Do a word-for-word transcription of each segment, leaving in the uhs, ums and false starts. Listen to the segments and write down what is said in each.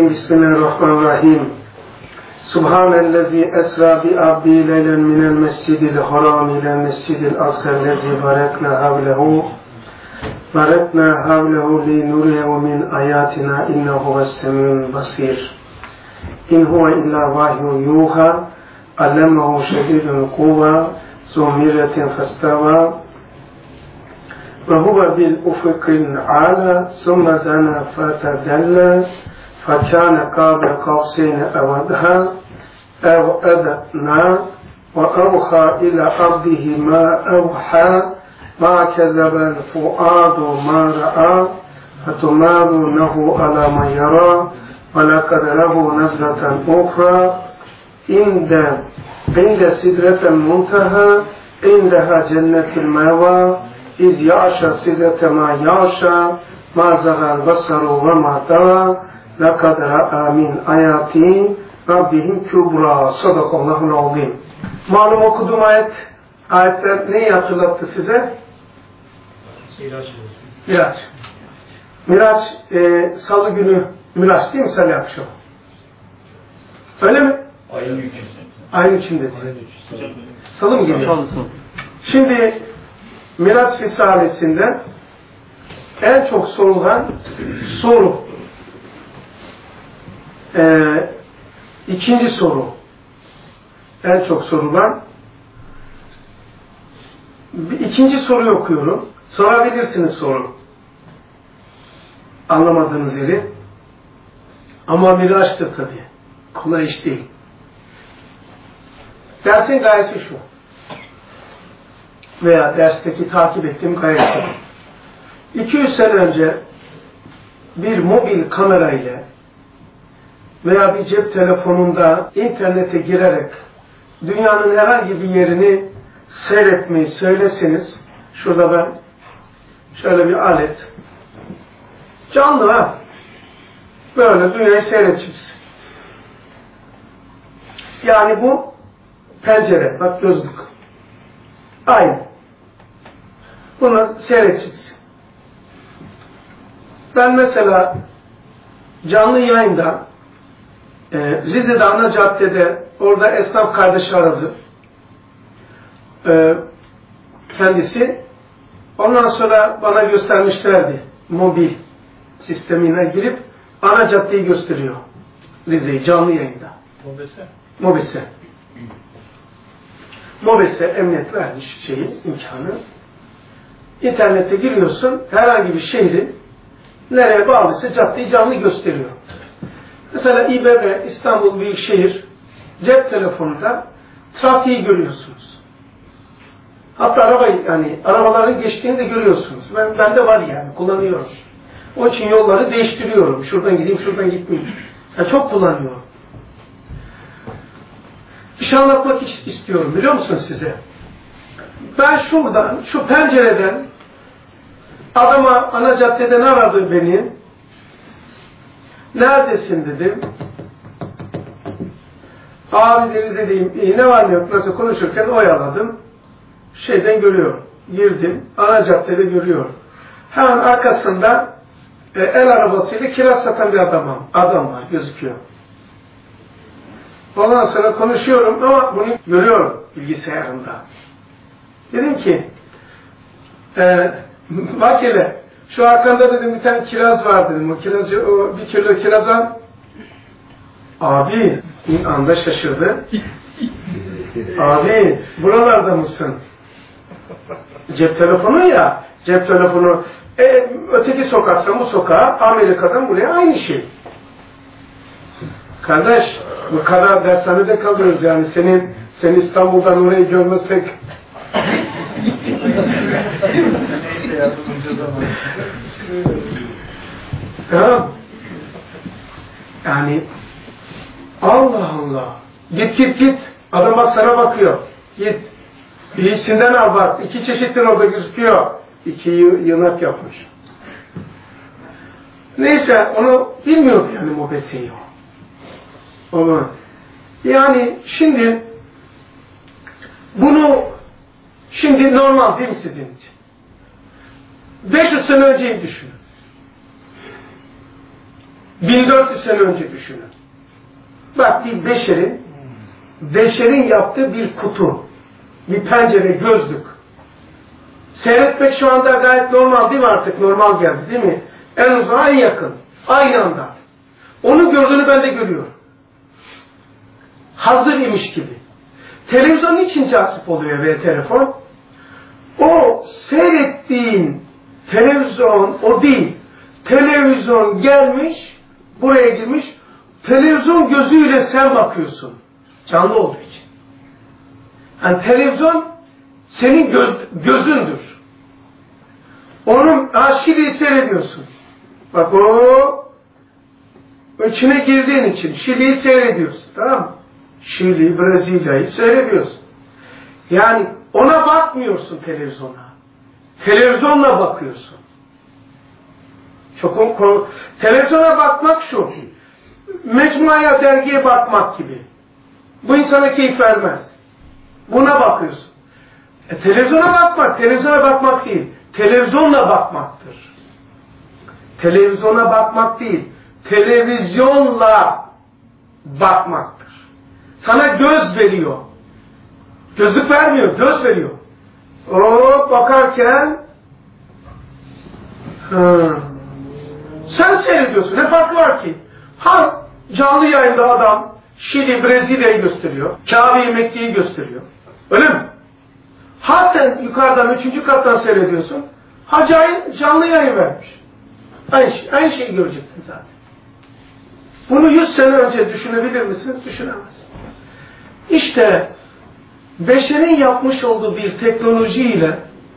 Bismillahirrahmanirrahim. Subhanellezi esra bi abdi leylen minel mescidil haram ile mescidil aksellezi barekna havlehu barekna havlehu li nuriyehu min ayatina innehu vessemiyun basir. İn huve illa vahyun yuha allemmehu şedidun kuvva zummiretin festava ve huve bil ufikil ala sümme dana fatadella فَكَانَ قَابَ قَوْسَيْنِ أَوْ أَدْنَى أَوْ أَدْنَى وَأَوْحَى إِلَى عَبْدِهِ مَا أَوْحَى مَا كَذَبَ الْفُؤَادُ مَا رَأَى فَتُمَارُونَهُ عَلَى مَا يَرَى وَلَقَدْ رَآهُ نَزْلَةً أُخْرَى عِندَ عِندَ سِدْرَةِ الْمُنتَهَى عِندَهَا جَنَّةُ الْمَأْوَى إِذْ يَغْشَى السِّدْرَةَ مَا يَغْشَى مَا زَاغَ الْبَصَرُ وَمَا طَغَى لَقَدْ رَأَى مِنْ آيَاتِ رَبِّهِ الْكُبْرَى. Sadakallahul azim. Malum okuduğum ayet, ayetler neyi hatırlattı size? Miraç. Miraç. Miraç, e, salı günü Miraç değil mi? Salı akşam. Öyle mi? Ayın üçü. Ayın üçünde. Salı mı geliyor? Şimdi Miraç Risalesi'nde en çok sorulan soru. Ee, ikinci soru. En çok sorulan. Bir, ikinci soruyu okuyorum. Sorabilirsiniz soru. Anlamadığınız yeri. Ama miraçtır tabii. Kolay iş değil. Dersin gayesi şu. Veya dersteki takip ettiğim gayesi. iki yüz sene önce bir mobil kamera ile veya bir cep telefonunda internete girerek dünyanın herhangi bir yerini seyretmeyi söyleseniz, şurada ben şöyle bir alet, canlı ha, böyle dünyayı seyredeceksin. Yani bu pencere, bak gözlük, aynı. Bunu seyredeceksin. Ben mesela canlı yayında e, Rize'de ana caddede orada esnaf kardeşi aradı. E, kendisi. Ondan sonra bana göstermişlerdi. Mobil sistemine girip ana caddeyi gösteriyor. Rize'yi canlı yayında. Mobese. Mobese. Mobese emniyet vermiş şeyi, imkanı. İnternete giriyorsun, herhangi bir şehrin nereye bağlıysa caddeyi canlı gösteriyor. Mesela İ B B, İstanbul Büyükşehir cep telefonunda trafiği görüyorsunuz. Hatta arabayı, yani arabaların geçtiğini de görüyorsunuz. Ben, bende var yani, kullanıyorum. Onun için yolları değiştiriyorum. Şuradan gideyim, şuradan gitmeyeyim. Yani çok kullanıyorum. Bir şey anlatmak istiyorum, biliyor musunuz size? Ben şuradan, şu pencereden adama ana caddeden aradı beni. Neredesin dedim. Abi de Rize'deyim. İyi, ne var ne yok nasıl konuşurken oyaladım. Şeyden görüyorum. Girdim. Ana caddede görüyorum. Hemen arkasında e, el arabasıyla kiraz satan bir adam, adam var. Gözüküyor. Ondan sonra konuşuyorum ama bunu görüyorum bilgisayarımda. Dedim ki e, bak hele şu arkanda dedim bir tane kiraz var dedim. O kirazı, o bir kilo kiraza abi bir anda şaşırdı. Abi buralarda mısın? Cep telefonu ya. Cep telefonu e, öteki sokaktan bu sokağa, Amerika'dan buraya aynı şey. Kardeş bu kadar dershanede kalıyoruz yani. Senin seni İstanbul'dan orayı görmesek neyse yardımcı zaman. Ya, yani Allah Allah. Git git git. Adam bak sana bakıyor. Git. Bir içinden al bak. İki çeşittir orada gözüküyor. İki yınak yapmış. Neyse onu bilmiyordu yani mobeseyi o. Ama yani şimdi bunu şimdi normal değil mi sizin için? beş yüz sene önceyi düşünün. bin dört yüz sene önce düşünün. Bak bir beşerin, beşerin yaptığı bir kutu, bir pencere, gözlük. Seyretmek şu anda gayet normal değil mi artık? Normal geldi değil mi? En uzağa en yakın. Aynı anda. Onu gördüğünü ben de görüyorum. Hazır imiş gibi. Televizyon için cazip oluyor ve telefon? O seyrettiğin televizyon o değil. Televizyon gelmiş, buraya girmiş, televizyon gözüyle sen bakıyorsun. Canlı olduğu için. Yani televizyon senin göz, gözündür. Onun Şili'yi seyrediyorsun. Bak o içine girdiğin için Şili'yi seyrediyorsun. Tamam mı? Şili, Brezilya'yı seyrediyorsun. Yani ona bakmıyorsun televizyona. Televizyonla bakıyorsun. Çok konu. Televizyona bakmak şu. Mecmuaya, dergiye bakmak gibi. Bu insana keyif vermez. Buna bakıyorsun. E, televizyona bakmak, televizyona bakmak değil. Televizyonla bakmaktır. Televizyona bakmak değil. Televizyonla bakmaktır. Sana göz veriyor. Gözlük vermiyor, göz veriyor. O bakarken hı, sen seyrediyorsun. Ne farkı var ki? Ha, canlı yayında adam Şili, Brezilya'yı gösteriyor. Kabe'yi, Mekke'yi gösteriyor. Öyle mi? Ha sen yukarıdan, üçüncü kattan seyrediyorsun. Ha canlı yayın vermiş. Aynı, şey, aynı şeyi görecektin zaten. Bunu yüz sene önce düşünebilir misiniz? Düşünemez. İşte beşerin yapmış olduğu bir teknolojiyle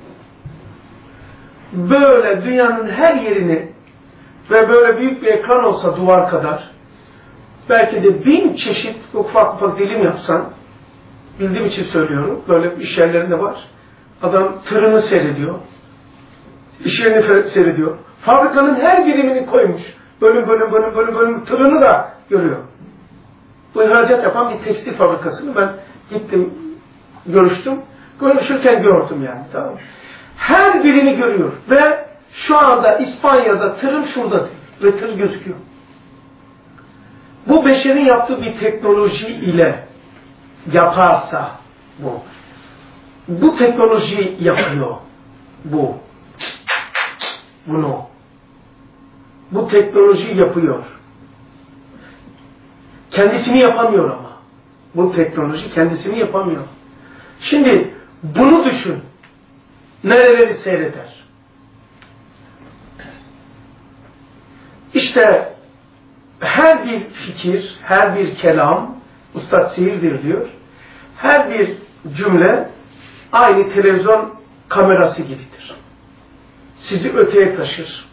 böyle dünyanın her yerini ve böyle büyük bir ekran olsa duvar kadar belki de bin çeşit ufak ufak dilim yapsan, bildiğim için söylüyorum, böyle iş yerlerinde var. Adam tırını seyrediyor, iş yerini seyrediyor. Fabrikanın her birimini koymuş. Bölüm bölüm bölüm bölüm bölüm tırını da görüyor. Bu ihracat yapan bir tekstil fabrikasını ben gittim, görüştüm. Konuşurken gördüm yani. Tamam. Her birini görüyor. Ve şu anda İspanya'da tırım şurada ve tır gözüküyor. Bu beşerin yaptığı bir teknoloji ile yaparsa bu. Bu teknoloji yapıyor. Bu. Bunu. Bu teknoloji yapıyor. Kendisini yapamıyor ama. Bu teknoloji kendisini yapamıyor. Şimdi bunu düşün. Nereleri seyreder? İşte her bir fikir, her bir kelam, Üstad sihirdir diyor. Her bir cümle aynı televizyon kamerası gibidir. Sizi öteye taşır.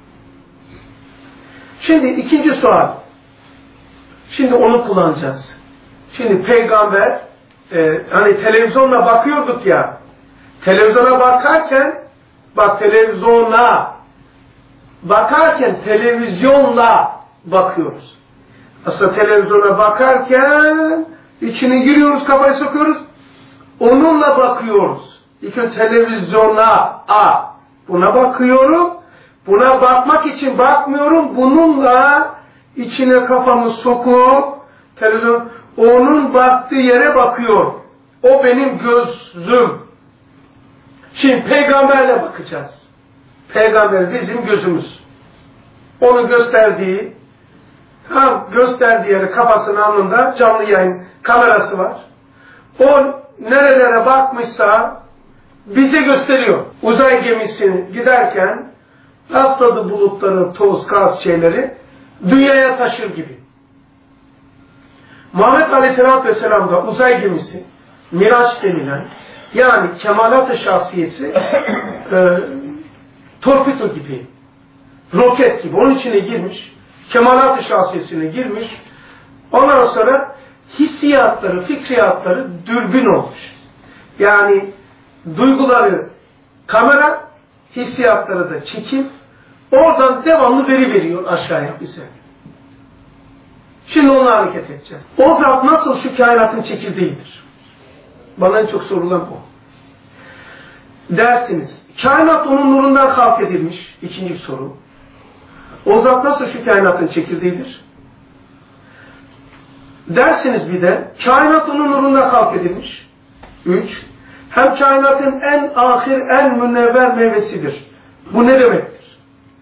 Şimdi ikinci sual. Şimdi onu kullanacağız. Şimdi peygamber e, hani televizyonla bakıyorduk ya, televizyona bakarken bak televizyona bakarken televizyonla bakıyoruz. Aslında televizyona bakarken içine giriyoruz, kafayı sokuyoruz. Onunla bakıyoruz. İlk önce televizyona a buna bakıyorum. Buna bakmak için bakmıyorum. Bununla içine kafamı sokup televizyon onun baktığı yere bakıyor. O benim gözüm. Şimdi peygamberle bakacağız. Peygamber bizim gözümüz. Onun gösterdiği tam gösterdiği yere kafasının alnında canlı yayın kamerası var. O nerelere bakmışsa bize gösteriyor. Uzay gemisi giderken rastladı bulutları, toz, gaz şeyleri dünyaya taşır gibi. Muhammed Aleyhisselatü Vesselam da uzay gemisi, Miraç denilen, yani kemalat-ı şahsiyeti e, torpido gibi, roket gibi, onun içine girmiş, kemalat-ı şahsiyetine girmiş, ondan sonra hissiyatları, fikriyatları dürbün olmuş. Yani duyguları kamera, hissiyatları da çekim, oradan devamlı veri veriyor aşağıya bize. Şimdi onunla hareket edeceğiz. O zat nasıl şu kainatın çekirdeğidir? Bana en çok sorulan o. Dersiniz, kainat onun nurundan halk edilmiş. İkinci bir soru. O zat nasıl şu kainatın çekirdeğidir? Dersiniz bir de, kainat onun nurunda halk edilmiş. Üç, hem kainatın en ahir, en münevver meyvesidir. Bu ne demektir?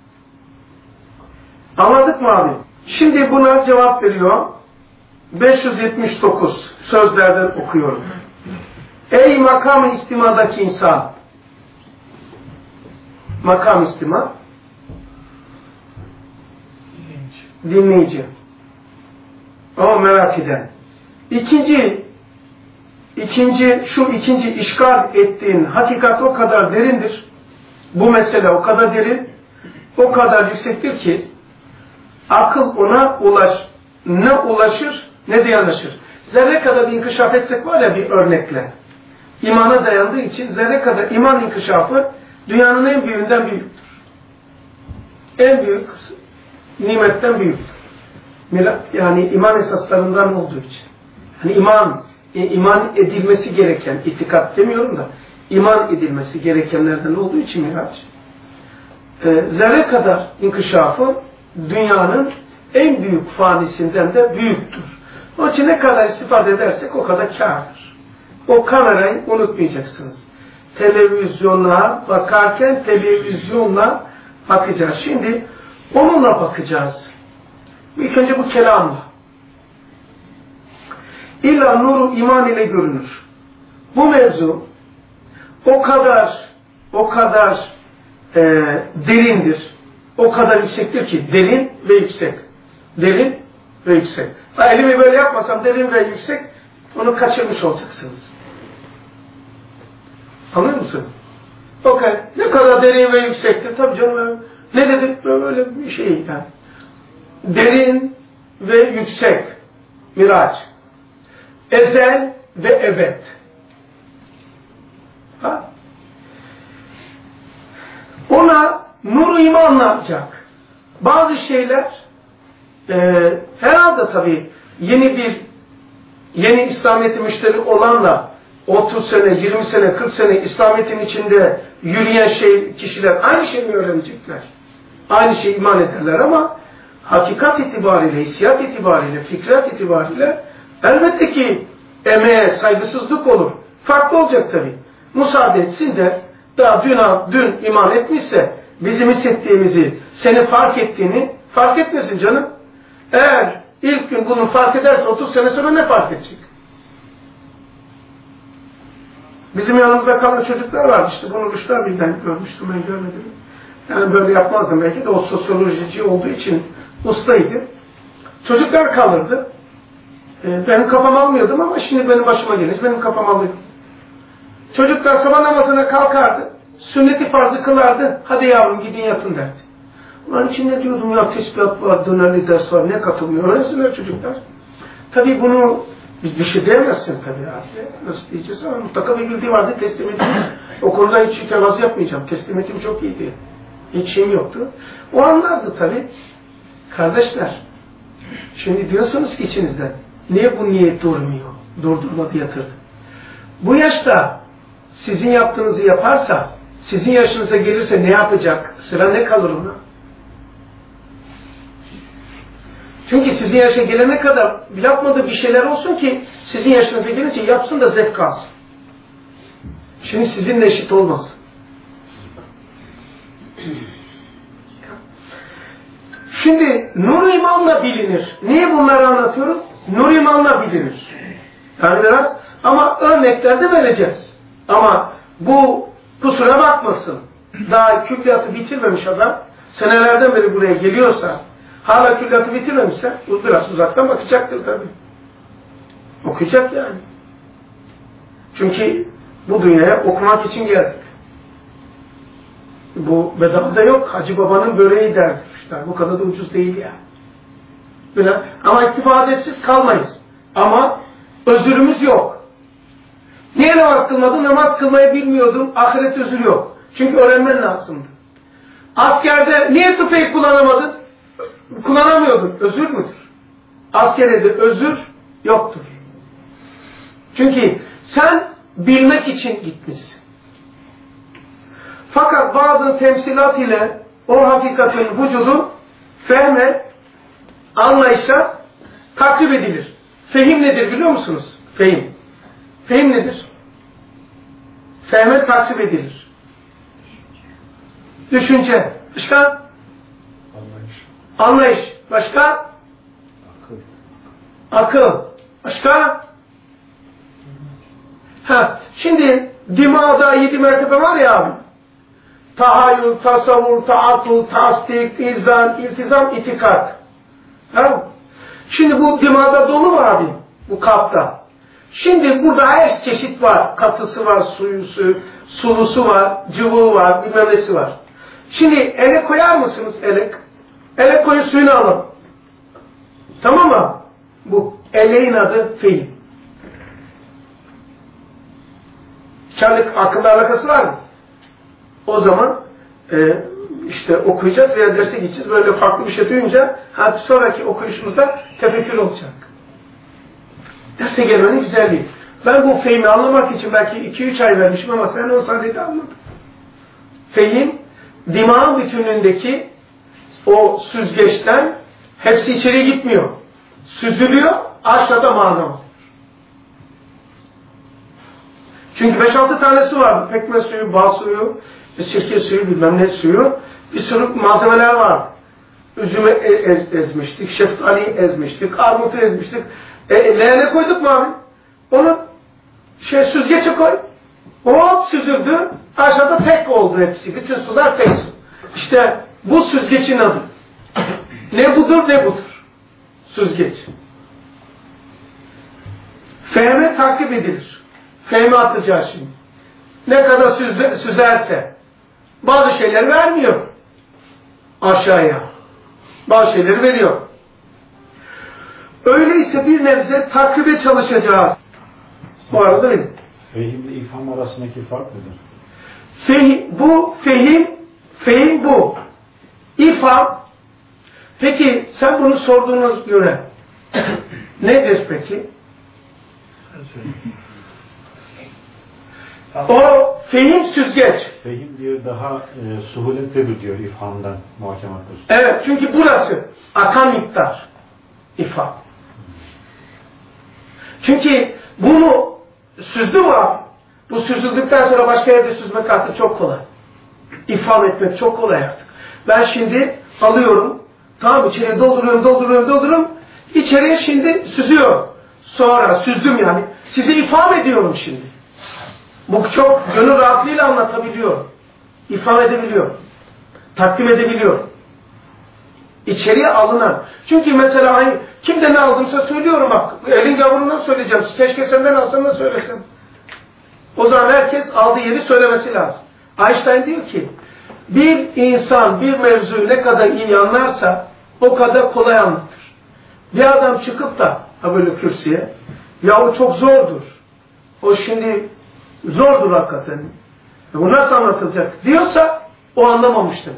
Anladık mı abi? Şimdi buna cevap veriyor. beş yüz yetmiş dokuz sözlerden okuyorum. Ey makam-ı istimadaki insan! Makam istima, dinleyici. Ama merak eden. İkinci, ikinci, şu ikinci işgal ettiğin hakikat o kadar derindir. Bu mesele o kadar derin, o kadar yüksektir ki akıl ona ulaş, ne ulaşır ne de yanaşır. Zerre kadar inkişaf etsek var ya bir örnekle. İmana dayandığı için zerre kadar iman inkişafı dünyanın en büyüğünden büyüktür. En büyük nimetten büyüktür. Yani iman esaslarından olduğu için. Yani iman, iman edilmesi gereken, itikat demiyorum da, iman edilmesi gerekenlerden olduğu için Miraç. Ee, zerre kadar inkişafı dünyanın en büyük fanisinden de büyüktür. Onun için ne kadar istifade edersek o kadar kârdır. O kamerayı unutmayacaksınız. Televizyona bakarken televizyonla bakacağız. Şimdi onunla bakacağız. İlk önce bu kelamla. İlla nuru iman ile görünür. Bu mevzu o kadar o kadar e, derindir. O kadar yüksektir ki derin ve yüksek. Derin ve yüksek. Ha, elimi böyle yapmasam derin ve yüksek onu kaçırmış olacaksınız. Anlıyor musun? Okay. Ne kadar derin ve yüksektir. Tabii canım ne dedik böyle bir şey yani. Derin ve yüksek. Miraç. Ezel ve ebed. Ha? Ona nur-u iman yapacak. Bazı şeyler e, herhalde tabii yeni bir yeni İslamiyet'e müşteri olanla otuz sene, yirmi sene, kırk sene İslamiyet'in içinde yürüyen şey, kişiler aynı şeyi mi öğrenecekler? Aynı şeyi iman ederler ama hakikat itibariyle, hissiyat itibariyle, fikret itibariyle elbette ki emeğe saygısızlık olur. Farklı olacak tabii. Müsaade etsin de daha dün, dün iman etmişse bizim hissettiğimizi, senin fark ettiğini fark etmesin canım. Eğer ilk gün bunu fark ederse otuz sene sonra ne fark edecek? Bizim yanımızda kalan çocuklar vardı işte. Bunu Rüştü birden görmüştüm, ben görmedim. Yani böyle yapmazdım belki de o sosyolojici olduğu için ustaydı. Çocuklar kalırdı. Ee, benim kafam almıyordum ama şimdi benim başıma gelince benim kafam alıyordum. Çocuklar sabah namazına kalkardı. Sünneti farzı kılardı. Hadi yavrum gidin yatın derdi. Onun için ne diyordum ya, tesbihat var, dönerli ders var, ne katılmıyor? Öğrensinler çocuklar. Tabii bunu biz bir şey diyemezsin tabii abi. Nasıl diyeceğiz ama mutlaka bir bildiği vardı, teslim edildi. O konuda hiç itiraz yapmayacağım. Teslimiyetim çok iyiydi. Hiç şeyim yoktu. O anlardı tabii. Kardeşler, şimdi diyorsunuz ki içinizde, niye bu niyet durmuyor? Durdurmadı, yatırdı. Bu yaşta sizin yaptığınızı yaparsa, sizin yaşınıza gelirse ne yapacak? Sıra ne kalır ona? Çünkü sizin yaşa gelene kadar yapmadığı bir şeyler olsun ki sizin yaşınıza gelince yapsın da zevk alsın. Şimdi sizinle eşit olmasın. Şimdi nur imanla bilinir. Niye bunları anlatıyorum? Nur imanla bilinir. Yani biraz ama örneklerde vereceğiz. Ama bu kusura bakmasın. Daha külliyatı bitirmemiş adam senelerden beri buraya geliyorsa hala külliyatı bitirmemişse bu biraz uzaktan bakacaktır tabii. Okuyacak yani. Çünkü bu dünyaya okumak için geldik. Bu bedavada yok. Hacı babanın böreği derdi. İşte bu kadar da ucuz değil yani. Böyle. Ama istifadesiz kalmayız. Ama özürümüz yok. Niye namaz kılmadın? Namaz kılmayı bilmiyordum. Ahiret özür yok. Çünkü öğrenmen lazımdı. Askerde niye tüfeği kullanamadın? Kullanamıyordun. Özür müdür? Askerde özür yoktur. Çünkü sen bilmek için gitmişsin. Fakat bazı temsilat ile o hakikatin vücudu Fehme, anlayışa takrib edilir. Fehim nedir biliyor musunuz? Fehim. Fehim nedir? Fehme takrib edilir. Düşünce. Başka? Anlayış. Anlayış. Başka? Akıl. Akıl. Başka? Ha, şimdi dimağda yedi mertebe var ya abi. Tahayyül, tasavvur, taatul, tasdik, izan, iltizam, itikat. Ha? Şimdi bu dimağda dolu mu abi? Bu kapta. Şimdi burada her çeşit var. Katısı var, suyusu, sulusu var, cıvığı var, bilmem nesi var. Şimdi ele koyar mısınız elek? Ele koyun suyunu alın. Tamam mı? Bu eleğin adı fiil. Çarlık akılla alakası var mı? O zaman e, işte okuyacağız veya derse gideceğiz. Böyle farklı bir şey duyunca hadi sonraki okuyuşumuzda tefekkür olacak. Derse gelmenin güzelliği. Ben bu fehimi anlamak için belki iki üç ay vermişim ama sen on saniyede anladın. Fehim, dimağın bütünlüğündeki o süzgeçten hepsi içeriye gitmiyor. Süzülüyor, aşağıda mana oluyor. Çünkü beş altı tanesi var. Pekmez suyu, bal suyu, sirke suyu, bilmem ne suyu. Bir sürü malzemeler var. Üzümü ez, ezmiştik, şeftali ezmiştik, armutu ezmiştik. E, leğene koyduk mu abi? Onu şey süzgece koy. Hop süzüldü. Aşağıda tek oldu hepsi. Bütün sular tek su. İşte bu süzgecin adı. Ne budur ne budur. Süzgeç. Fehme takip edilir. Fehme atacağız şimdi. Ne kadar süzde, süzerse. Bazı şeyler vermiyor. Aşağıya. Bazı şeyleri veriyor. Öyleyse bir nebze takribe çalışacağız. Bu arada değil. Fehimle ifham arasındaki fark nedir? Fehim, bu fehim, fehim bu. İfham, peki sen bunu sorduğunuz göre nedir peki? O fehim süzgeç. Fehim diyor daha e, suhuletlidir diyor ifhamdan muhakemattır. Evet, çünkü burası akan miktar. İfham. Çünkü bunu süzdü mü abi? Bu süzüldükten sonra başka yerde süzmek artık çok kolay. İfham etmek çok kolay artık. Ben şimdi alıyorum, tamam içeriye dolduruyorum, dolduruyorum, dolduruyorum. İçeriye şimdi süzüyorum. Sonra süzdüm yani. Size ifham ediyorum şimdi. Bu çok gönül rahatlığıyla anlatabiliyor. İfham edebiliyor. Takdim edebiliyor. İçeriye alınan. Çünkü mesela hani, kimde ne aldımsa söylüyorum bak. Elin gavurundan söyleyeceğim. Keşke senden alsam da söylesem. O zaman herkes aldığı yeri söylemesi lazım. Einstein diyor ki, bir insan bir mevzuyu ne kadar iyi anlarsa o kadar kolay anlatır. Bir adam çıkıp da ha böyle kürsüye, ya o çok zordur. O şimdi zordur hakikaten. Bu nasıl anlatılacak diyorsa o anlamamıştır.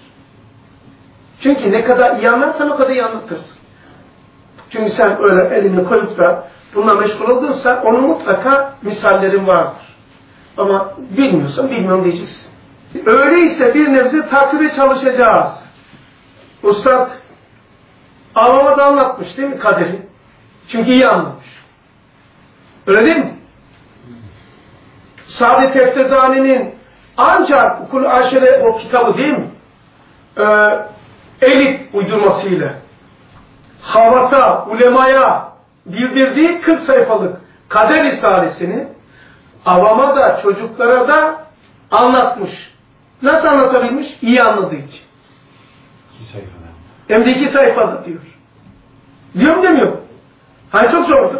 Çünkü ne kadar iyi anlarsan o kadar iyi anlatırsın. Çünkü sen öyle elini koyup da bununla meşgul oldunsa onun mutlaka misallerin vardır. Ama bilmiyorsan bilmiyorum diyeceksin. Öyleyse bir nebze takibe çalışacağız. Ustad Avama da anlatmış değil mi kaderi? Çünkü iyi anlamış. Öyle değil mi? Saadet Teftezani'nin ancak Ukul Aşere o kitabı değil mi? Ee, elit uydurmasıyla havasa, ulemaya bildirdiği kırk sayfalık kader risalesini avama da çocuklara da anlatmış. Nasıl anlatabilmiş? İyi anladığı için. İki sayfada. Hem de iki sayfada diyor. Diyor mu demiyor? Hani çok zordu.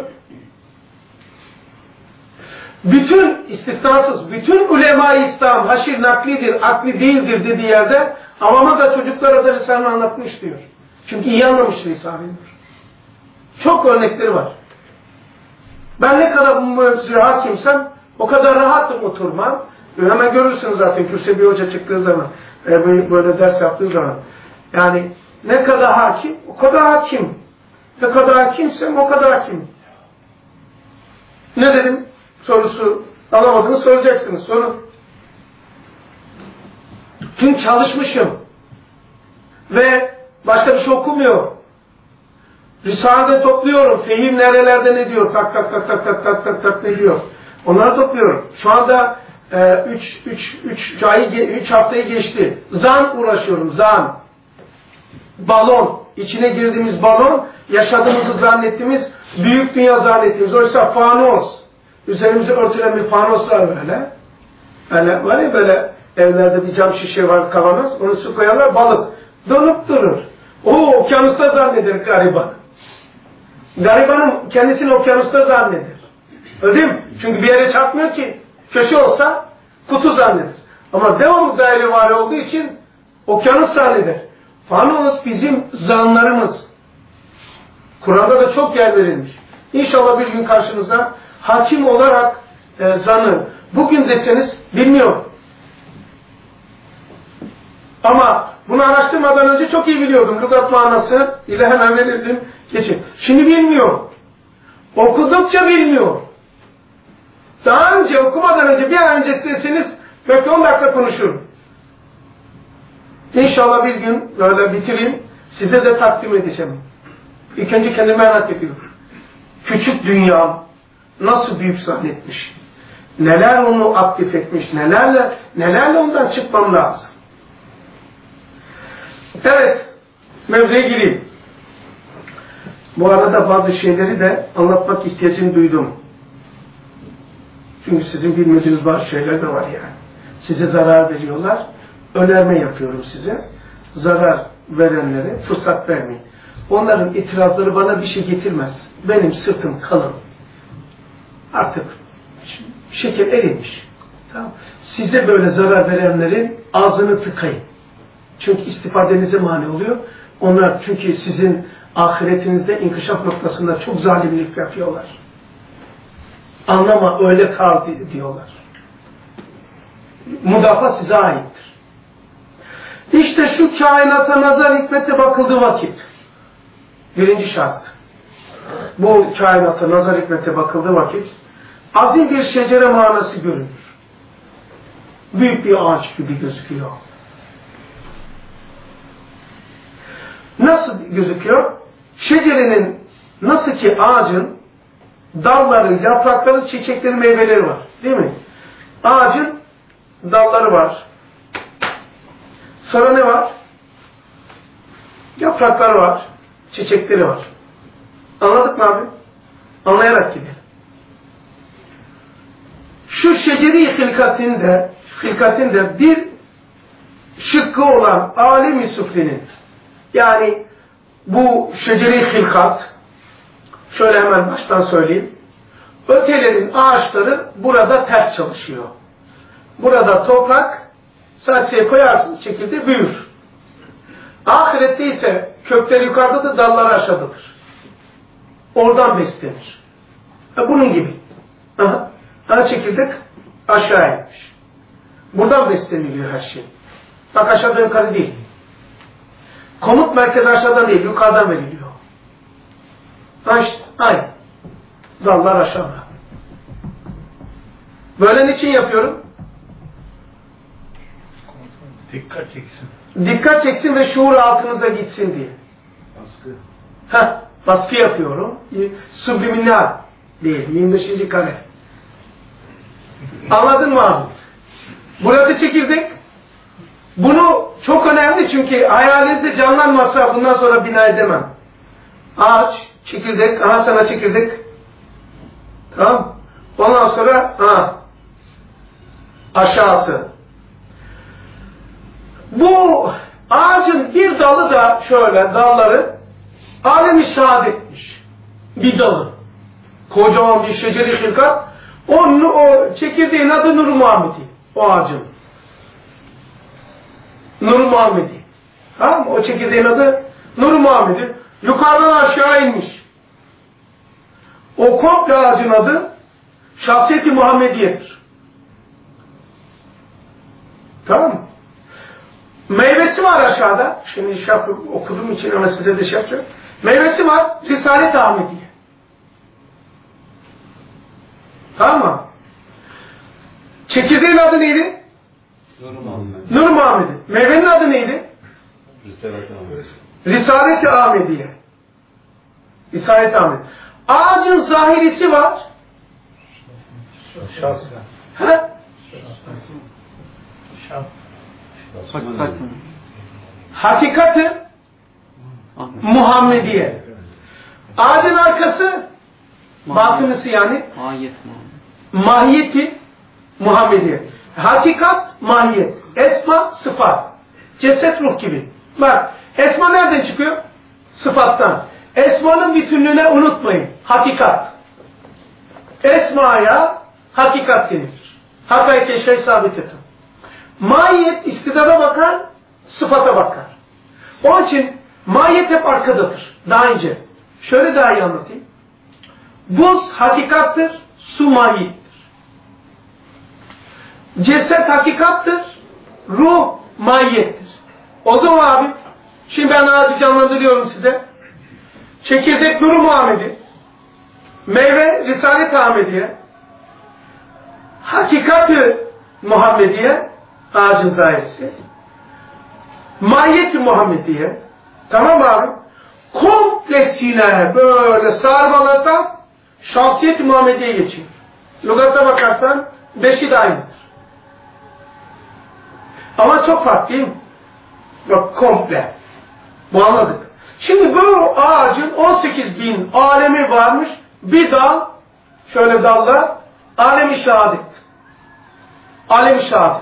Bütün istisnasız, bütün ulema-i İslam haşir naklidir, akli değildir dediği yerde avama da çocuklara da Risale'ni anlatmış diyor. Çünkü iyi anlamış Risale'ni. Çok örnekleri var. Ben ne kadar bu mevzuya hakimsem o kadar rahatım oturmam. Hemen görürsünüz zaten kürsüye bir hoca çıktığı zaman, böyle ders yaptığı zaman. Yani ne kadar hakim, o kadar hakim. Ne kadar hakimsem o kadar hakim. Ne dedim? Sorusu alamadınız soracaksınız. Sorun. Çünkü çalışmışım. Ve Başka bir şey okumuyor. Risale'de topluyorum. Fehim nerelerde ne diyor? Tak tak tak tak tak tak tak tak ne diyor? Onları topluyorum. Şu anda üç haftayı geçti. Zan uğraşıyorum. Zan. Balon. İçine girdiğimiz balon, yaşadığımızı zannettiğimiz, büyük dünya zannettiğimiz. Oysa fanos. Üzerimize örtülen bir fanos var böyle. Böyle var ya böyle evlerde bir cam şişe var, kavanoz. Onu su koyarlar, balık. Donup durur. O okyanusta zanneder gariban. Garibanın kendisini okyanusta zanneder. Öyle değil mi? Çünkü bir yere çarpmıyor ki. Köşe olsa kutu zanneder. Ama devamlı daire var olduğu için okyanus zanneder. Fanos bizim zanlarımız. Kur'an'da da çok yer verilmiş. İnşallah bir gün karşınıza hakim olarak e, zanı. Bugün deseniz bilmiyorum. Ama bunu araştırmadan önce çok iyi biliyordum. Lügat manası ile hemen verirdim. Geçin. Şimdi bilmiyorum. Okudukça bilmiyorum. Daha önce okumadan önce bir an önce deseniz belki on dakika konuşurum. İnşallah bir gün böyle bitireyim. Size de takdim edeceğim. İlk önce kendimi merak ediyorum. Küçük dünya nasıl büyük zannetmiş. Neler onu aktif etmiş. Nelerle, nelerle ondan çıkmam lazım. Evet. Mevzuya gireyim. Bu arada bazı şeyleri de anlatmak ihtiyacını duydum. Çünkü sizin bilmediğiniz bazı şeyler de var yani. Size zarar veriyorlar. Önerme yapıyorum size. Zarar verenlere fırsat vermeyin. Onların itirazları bana bir şey getirmez. Benim sırtım kalın. Artık şeker erimiş. Tamam. Size böyle zarar verenlerin ağzını tıkayın. Çünkü istifadenize mani oluyor. Onlar çünkü sizin ahiretinizde inkişaf noktasında çok zalimlik yapıyorlar. Anlama öyle kal diyorlar. Müdafaa size aittir. İşte şu kainata nazar hikmete bakıldığı vakit. Birinci şart. Bu kainata nazar hikmete bakıldığı vakit azim bir şecere manası görünür. Büyük bir ağaç gibi gözüküyor. Nasıl gözüküyor? Şecerenin, nasıl ki ağacın dalları, yaprakları, çiçekleri, meyveleri var. Değil mi? Ağacın dalları var. Sonra ne var? Yaprakları var. Çiçekleri var. Anladık mı abi? Anlayarak gidelim. Şu şeceri hilkatinde, hilkatinde bir şıkkı olan alem-i süflinin, yani bu şeceri hilkat, şöyle hemen baştan söyleyeyim. Ötelerin ağaçları burada ters çalışıyor. Burada toprak saksıya koyarsınız şekilde büyür. Ahirette ise kökleri yukarıdadır, dalları aşağıdadır. Oradan beslenir. E bunun gibi. Aha. Aha çekirdek aşağı inmiş. Buradan besleniliyor her şey. Bak aşağıdan yukarı değil. Komut merkezi aşağıdan değil, yukarıdan veriliyor. Ha işte, aynı. Dallar aşağıda. Böyle niçin yapıyorum? Dikkat çeksin. Dikkat çeksin ve şuur altınıza gitsin diye. Baskı. Heh, baskı yapıyorum. Subliminal değil, yirmi beşinci kare. Anladın mı abi? Burası çekirdek. Bunu çok önemli çünkü hayalinizde canlanmazsa bundan sonra bina edemem. Ağaç, çekirdek, aha sana çekirdek. Tamam. Ondan sonra aha, aşağısı. Bu ağacın bir dalı da şöyle dalları alem-i şehadetmiş. Bir dalı. Kocaman bir şeceri hilkat. Onun o çekirdeğin adı Nur-u Muhammedi. O ağacın. Nur-u Muhammedi. Tamam mı? O çekirdeğin adı Nur-u Muhammedi. Yukarıdan aşağı inmiş. O komple ağacın adı Şahsiyet-i Muhammediye'dir. Tamam mı? Meyvesi var aşağıda. Şimdi şey okuduğum için ama size de şey yapacağım. Meyvesi var. Risalet-i Ahmediye. Tamam mı? Çekirdeğin adı neydi? Nur-u Muhammed. Nur-u Muhammedi. Meyvenin adı neydi? Risalet-i Ahmediye. Risalet-i Ahmediye. Risalet-i Ahmediye. Ağacın zahirisi var. Şahs. He? Şahs. Hakikati Muhammediye. Ağacın arkası batınısı yani. Mahiyet Mahiyeti Muhammediye. Hakikat, mahiyet. Esma, sıfat. Ceset, ruh gibi. Bak, esma nereden çıkıyor? Sıfattan. Esmanın bütünlüğüne unutmayın. Hakikat. Esmaya hakikat denir. Hakayke şey sabit etin. Mahiyet istidada bakar, sıfata bakar. Onun için mahiyet hep arkadadır. Daha ince. Şöyle daha iyi anlatayım. Buz hakikattır, su mahiyettir. Ceset hakikattır, ruh mahiyettir. Oldu mu abi? Şimdi ben ağacı canlandırıyorum size. Çekirdek Nur-u Muhammedi, meyve Risalet-i Ahmediye, hakikati Muhammediye, ağacın zahirisi, mahiyet-i Muhammediye, tamam abi? Kompleksine böyle sarmalatan şahsiyet-i Muhammediye geçiyor. Lügata bakarsan beşi de aynıdır. Ama çok farklı değil mi? Yok, komple. Bu anladık. Şimdi bu ağacın on sekiz bin alemi varmış. Bir dal, şöyle dallar, alemi şehadet. Alemi şehadet.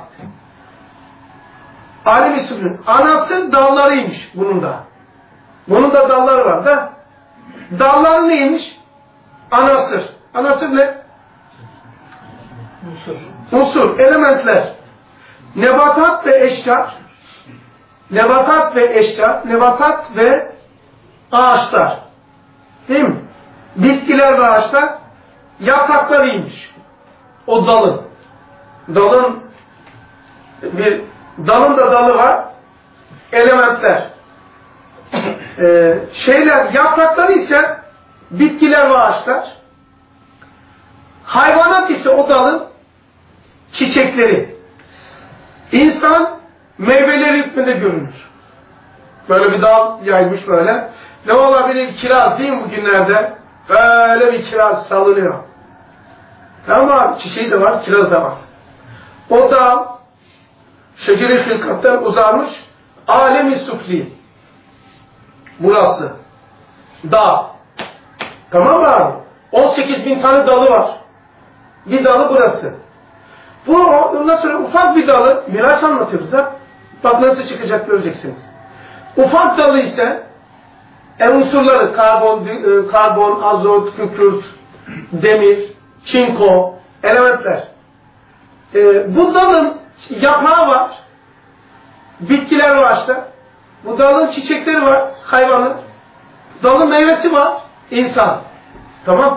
Alemi sürün. Anası dallarıymış bunun da. Bunun da dalları var da. Dalları neymiş? Anasır. Anasır ne? Unsur. Unsur, elementler. Nebatat ve eşcar. Nebatat ve eşcar. Nebatat ve ağaçlar. Değil mi? Bitkiler ve ağaçlar yapraklarıymış. O dalın. Dalın bir dalın da dalı var. Elementler. Ee, şeyler, yaprakları ise bitkiler ve ağaçlar. Hayvanat ise o dalın çiçekleri. İnsan meyveleri hükmünde görünür. Böyle bir dal yaymış böyle. Ne olabilir? Kiraz değil mi bugünlerde? Böyle bir kiraz salınıyor. Ama çiçeği de var, kiraz da var. O dal şecere-i hilkattan uzanmış alemi sufli. Burası. Dağ. Tamam mı abi? on sekiz bin tane dalı var. Bir dalı burası. Bu ondan sonra ufak bir dalı, Miraç anlatıyoruz ha. Bak nasıl çıkacak göreceksiniz. Ufak dalı ise e, unsurları karbon, e, karbon, azot, kükürt, demir, çinko, elementler. E, bu dalın yaprağı var. Bitkiler var işte. Bu dalın çiçekleri var, hayvanın. Dalın meyvesi var, insan. Tamam.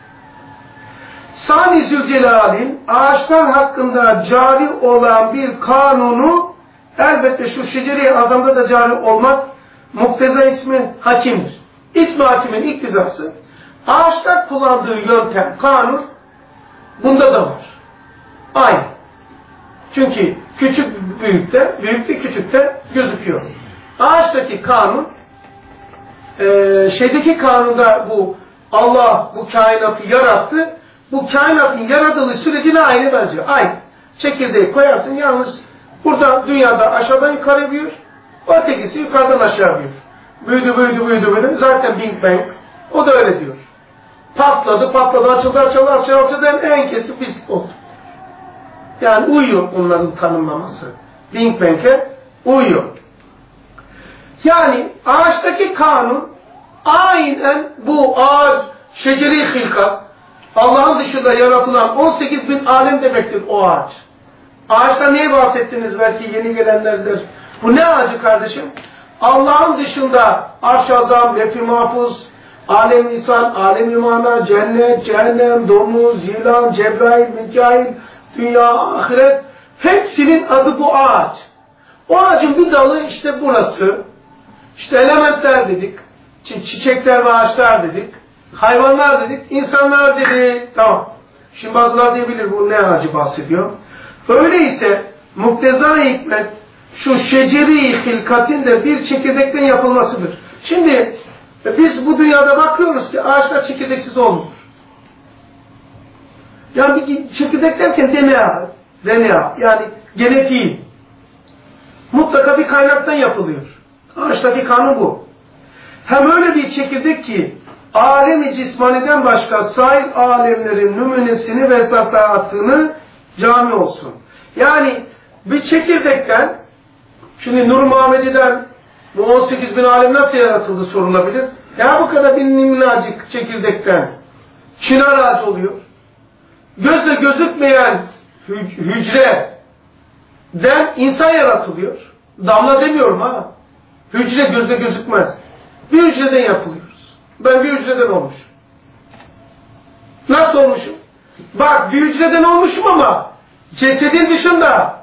Sani Zülcelal'in ağaçlar hakkında cari olan bir kanunu elbette şu şecere-i azamda da cari olmak mukteza ismi hakimdir. İsmi hakimin iktizası ağaçlar kullandığı yöntem, kanun bunda da var. Aynı. Çünkü küçük büyükte, büyükte küçükte gözüküyor. Ağaçtaki kanun e, şeydeki kanunda bu Allah bu kainatı yarattı. Bu kainatın yaratılış sürecine aynı benziyor. Aynı. Çekirdeği koyarsın yalnız burada dünyada aşağıdan yukarı büyür. Ötekisi yukarıdan aşağı büyür. Büyüdü büyüdü büyüdü büyüdü. Zaten Big Bang. O da öyle diyor. Patladı patladı açıldı açıldı açıldı açıldı. En kesip biz oldu. Yani uyuyor onların tanımlaması. Big Bang'e uyuyor. Yani ağaçtaki kanun aynen bu ağaç şeceri hilkat Allah'ın dışında yaratılan on sekiz bin alem demektir o ağaç. Ağaçtan neye bahsettiniz belki yeni gelenlerdir. Bu ne ağacı kardeşim? Allah'ın dışında arş-ı azam, lef-i mahfuz, alem insan, alem imana, cennet, cehennem, domuz, yılan, Cebrail, Mikail, dünya, ahiret hepsinin adı bu ağaç. O ağacın bir dalı işte burası. İşte elementler dedik, çi çiçekler ve ağaçlar dedik, hayvanlar dedik, insanlar dedik. Tamam. Şimdi bazılar diyebilir bu ne ağacı bahsediyor. Öyleyse mukteza-i hikmet şu şeceri hilkatin de bir çekirdekten yapılmasıdır. Şimdi biz bu dünyada bakıyoruz ki ağaçlar çekirdeksiz olmuyor. Yani bir çekirdek derken D N A, D N A yani genetiği mutlaka bir kaynaktan yapılıyor. Ağaçtaki kanun bu. Hem öyle bir çekirdek ki alemi cismaniden başka sair alemlerin nümunesini ve esasatını cami olsun. Yani bir çekirdekten, şimdi Nur Muhammedi'den bu on sekiz bin alem nasıl yaratıldı sorulabilir. Ya bu kadar bir minnacık çekirdekten çınar ağacı oluyor. Gözle gözükmeyen hücreden insan yaratılıyor. Damla demiyorum ha. Hücre gözle gözükmez. Bir hücreden yapılıyoruz. Ben bir hücreden olmuşum. Nasıl olmuşum? Bak bir hücreden olmuşum ama cesedin dışında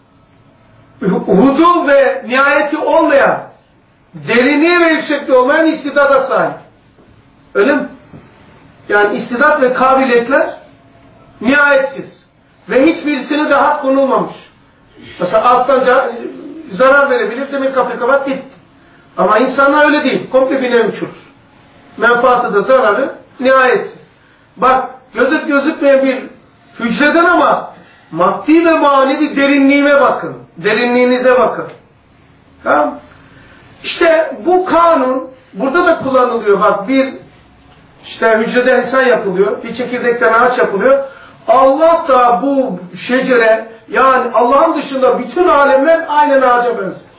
hudu ve nihayeti olmayan, derinliği ve yüksekliği olmayan istidada sahip. Öyle mi? Yani istidat ve kabiliyetler nihayetsiz. Ve hiçbirisine de had konulmamış. Mesela aslan zarar verebilir, demek kapı kapat gitti. Ama insanlar öyle değil. Komple bine uçurur. Menfaatı da zararı nihayetsiz. Bak gözük gözükmeyen bir hücreden ama maddi ve manevi derinliğime bakın. Derinliğinize bakın. Tamam. İşte bu kanun burada da kullanılıyor. Bak bir işte hücreden insan yapılıyor. Bir çekirdekten ağaç yapılıyor. Allah da bu şecere yani Allah'ın dışında bütün alemler aynen ağaca benzer.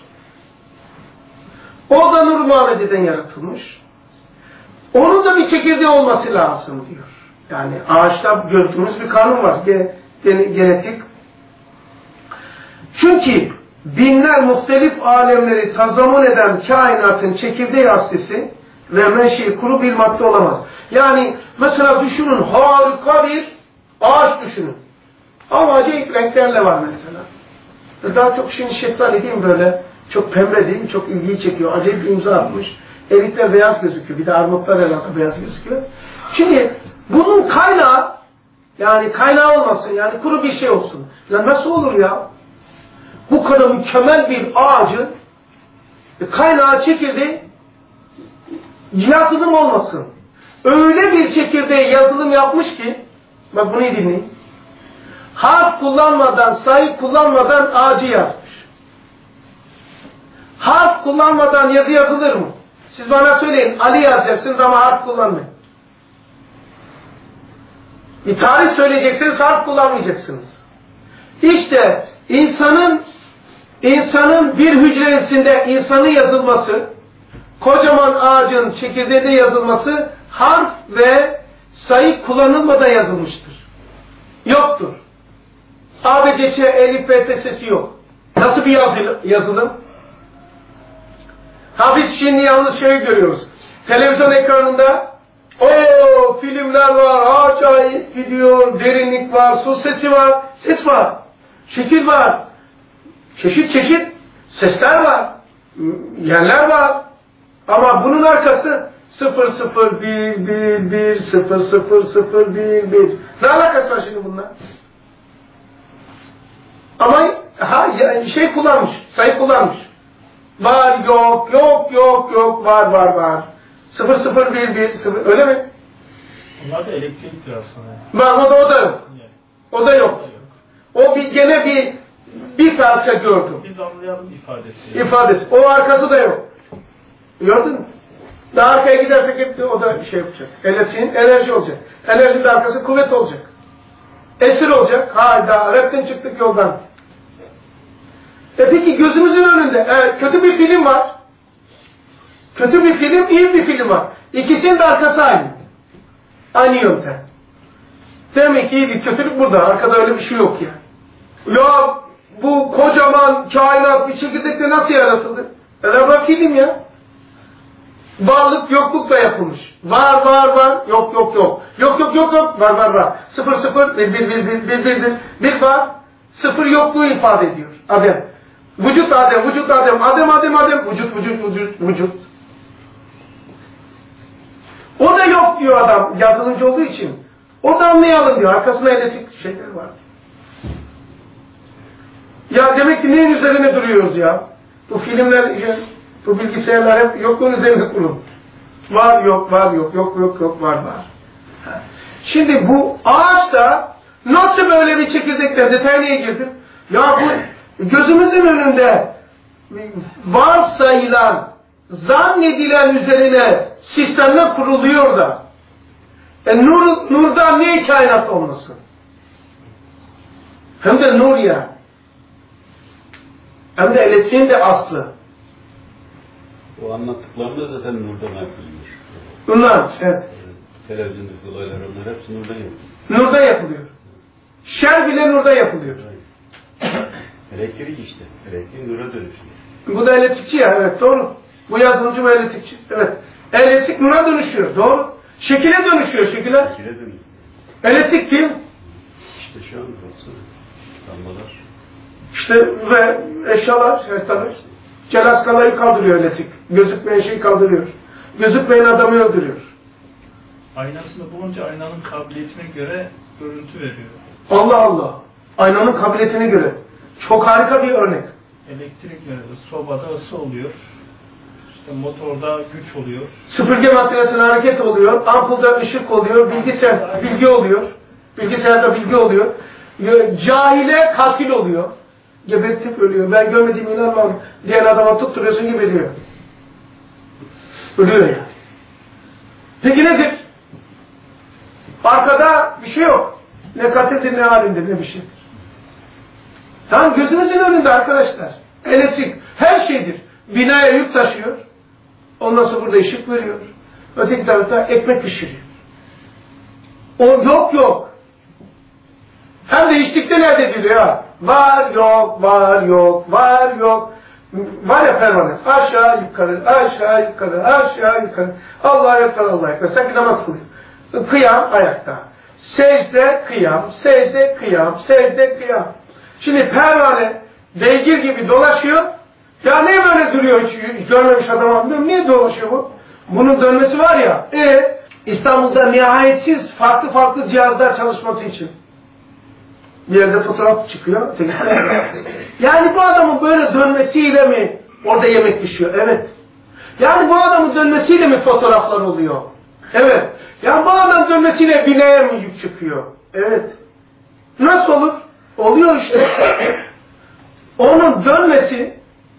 O da Nur Muhammedi'den yaratılmış. Onun da bir çekirdeği olması lazım diyor. Yani ağaçta gördüğümüz bir kanun var. Genetik. Çünkü binler muhtelif alemleri tazamun eden kainatın çekirdeği hastesi ve menşei kuru bir madde olamaz. Yani mesela düşünün harika bir ağaç düşünün. Ama acayip renklerle var mesela. Daha çok şimdi şeftali değil mi böyle? Çok pembe değil mi? Çok ilgiyi çekiyor. Acayip bir imza atmış. Erikler beyaz gözüküyor. Bir de armutlar herhalde beyaz gözüküyor. Şimdi bunun kaynağı yani kaynağı olmasın. Yani kuru bir şey olsun. Ya nasıl olur ya? Bu kadar mükemmel bir ağacın kaynağı çekirdeği yazılım olmasın. Öyle bir çekirdeğe yazılım yapmış ki bak bunu iyi dinleyin. Harf kullanmadan, sayı kullanmadan ağacı yazmış. Harf kullanmadan yazı yazılır mı? Siz bana söyleyin. Ali yazacaksınız ama harf kullanmayın. Bir tarih söyleyeceksiniz, harf kullanmayacaksınız. İşte insanın insanın bir hücresinde insanı yazılması, kocaman ağacın çekirdeğinde yazılması harf ve sayı kullanılmadan yazılmıştır. Yoktur. A, B, C, Ç, Elif, B, T sesi yok. Nasıl bir yazılım? Ha biz şimdi yalnız şeyi görüyoruz. Televizyon ekranında o filmler var, acayip gidiyor, derinlik var, su sesi var, ses var, şekil var, çeşit çeşit sesler var, yerler var. Ama bunun arkası sıfır sıfır bir bir bir sıfır sıfır sıfır bir bir. Ne alakası var şimdi bunlar? Ama ha şey kullanmış, sayı kullanmış. Var yok yok yok yok var var var. sıfır sıfır bir bir sıfır öyle mi? Onlar da elektriktir aslında. Var o da o da yok. O da yok. O bir gene bir bir parça gördüm. Biz anlayalım ifadesi. İfadesi. O arkası da yok. Gördün mü? Daha arkaya gidersek hep o da şey yapacak. Elektriğin enerji olacak. Enerjinin de arkası kuvvet olacak. Esir olacak. Hayda. Rapten çıktık yoldan. E peki gözümüzün önünde e, kötü bir film var. Kötü bir film, iyi bir film var. İkisinin de arkası aynı. Aynı yöntem. Demek ki iyi bir kötülük burada. Arkada öyle bir şey yok ya. Ya bu kocaman kainat bir çekirdekte nasıl yaratıldı? Beraber film ya. Varlık yokluk da yapılmış. Var var var. Yok yok yok. Yok yok yok yok. Var var var. Sıfır sıfır. Bir bir bir bir bir bir bir. Bir var. Sıfır yokluğu ifade ediyor. Adem. Vücut Adem. Vücut Adem. Adem Adem Adem. Vücut vücut vücut vücut. O da yok diyor adam. Yazılımcı olduğu için. O da anlayalım diyor. Arkasında elektrik şeyler var. Ya demek ki neyin üzerine duruyoruz ya? Bu filmler, bu bilgisayarlar hep yokluğun üzerine kurulu. Var yok, var yok, yok yok yok, var var. Şimdi bu ağaçta nasıl böyle bir çekirdekten detaylıya girdim? Ya bu gözümüzün önünde varsayılan, zannedilen üzerine sistemler kuruluyor da e, nur, nurdan niye kainat olmasın? Hem de nur ya. Hem de elektriğin de aslı. O anlattıklarında zaten nurdan yapılıyor. Bunlar, evet. Televizyondaki olaylar, onlar hepsi nurdan yapılıyor. Nurda yapılıyor. Şer bile nurda yapılıyor. Elektrik işte. Elektrik nura dönüşüyor. Bu da elektrikçi ya, evet doğru. Bu yazılımcı bu elektrikçi, evet. Elektrik nura dönüşüyor, doğru. Şekile dönüşüyor, şekile. Şekile dönüşüyor. Elektrik değil mi? İşte şu an baksana. Lambalar. İşte ve eşyalar, evet tabii. Celaskalayı kaldırıyor elektrik. Gözükmeyen şeyi kaldırıyor. Gözükmeyen adamı öldürüyor. Aynasını bulunca aynanın kabiliyetine göre görüntü veriyor. Allah Allah. Aynanın kabiliyetine göre. Çok harika bir örnek. Elektrik veriyor. Sobada ısı oluyor. İşte motorda güç oluyor. Süpürge makinesine hareket oluyor. Ampulda ışık oluyor. Bilgisayar bilgi oluyor. Bilgisayarda bilgi oluyor. Cahile katil oluyor. Gebertip ölüyor. Ben görmediğim inanmam diyen adama tutturuyorsun gibi diyor. Ölüyor yani. Peki nedir? Arkada bir şey yok. Ne katildir ne halindir ne bir şeydir. Tamam, gözümüzün önünde arkadaşlar. Elektrik her şeydir. Binaya yük taşıyor. Ondan sonra burada ışık veriyor. Öteki tarafta ekmek pişiriyor. O yok yok. Hem de içlikte nerede ediliyor ha? Var yok, var yok, var yok. Var ya permanent. Aşağı yukarı, aşağı yukarı, aşağı yukarı. Allah'a ekber, Allah'a ekber. Sanki namaz kılıyor. Kıyam ayakta. Secde kıyam, secde kıyam, secde kıyam. Şimdi pervane beygir gibi dolaşıyor. Ya niye böyle duruyor hiç görmemiş adam? Niye dolaşıyor bu? Bunun dönmesi var ya. E İstanbul'da nihayetsiz farklı farklı cihazlar çalışması için. Bir yerde fotoğraf çıkıyor. Yani bu adamın böyle dönmesiyle mi orada yemek pişiyor? Evet. Yani bu adamın dönmesiyle mi fotoğraflar oluyor? Evet. Yani bu adamın dönmesiyle binaya mı yük çıkıyor? Evet. Nasıl olur? Oluyor işte. Onun dönmesi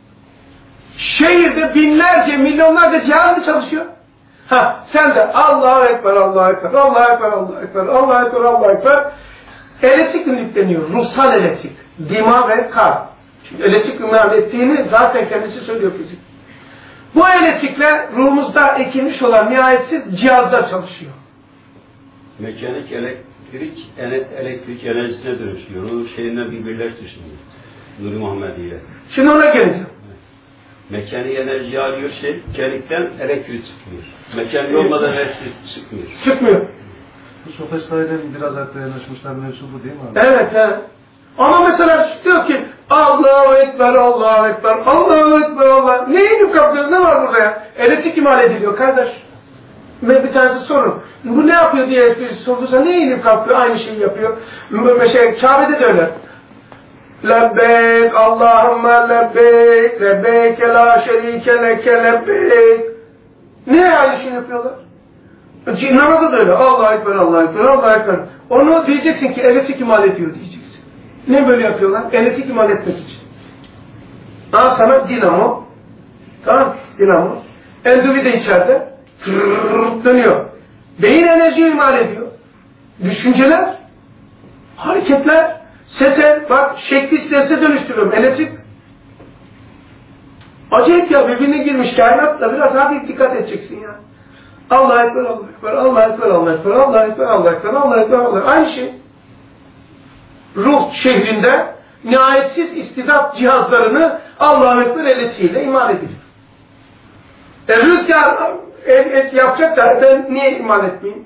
şehirde binlerce, milyonlarca cihaz mı çalışıyor? Ha, sen de Allahu Ekber, Allahu Ekber, Allahu Ekber, Allahu Ekber, Allahu Ekber, Allahu Ekber. Elektrik yükleniyor. Ruhsal elektrik. Dima ve kalp. Şimdi elektrik ümran ettiğini zaten kendisi söylüyor fizik. Bu elektrikle ruhumuzda ekilmiş olan nihayetsiz cihazlar çalışıyor. Mekanik elektrik, elektrik enerjisine dönüşüyor. O şeyinden birbirleştiriyor. Nuri Muhammed ile. Şimdi ona geleceğim. Mekanik enerjiyi alıyor şey, mekanikten elektrik çıkmıyor. Mekanik olmadan elektrik çıkmıyor. Çıkmıyor. Bu sofistaylerin biraz hatta yanaşmışlar mevzu bu değil mi abi? Evet, evet. Ama mesela diyor ki Allahu Ekber, Allahu Ekber, Allahu Ekber, Allah. Neyi yük yapıyoruz? Ne var burada ya? Elektrik imal ediliyor kardeş. Bir tanesi sorun. Bu ne yapıyor diye birisi sorduysa neyi yük yapıyor? Aynı şeyi yapıyor. Mesela Kabe'de de öyle. Lebbeyk, Allahümme lebbeyk, lebbeyke la şerike leke lebbeyk. Ne aynı şeyi yapıyorlar? Namazda da öyle. Allahu Ekber, Allahu Ekber, Allahu Ekber. Onu diyeceksin ki elektrik imal ediyor diyeceksin. Ne böyle yapıyorlar? Elektrik imal etmek için. Aa sana dinamo. Tamam, dinamo. Endüvi de içeride. Fırrrr dönüyor. Beyin enerjiyi imal ediyor. Düşünceler, hareketler, sese, bak şekli sese dönüştürüyorum. Elektrik. Acayip ya, birbirine girmiş kainatla biraz hafif dikkat edeceksin ya. Allahu Ekber, Allahu Ekber, Allahu Ekber, Allahu Ekber, Allahu Ekber, Allahu Ekber, Allahu Ekber, Allahu Ekber. Aynı şey. Ruh şehrinde nihayetsiz istidat cihazlarını Allahu Ekber elektriğiyle imal ediliyor. E rüzgar et, et yapacak da ben niye imal etmeyeyim?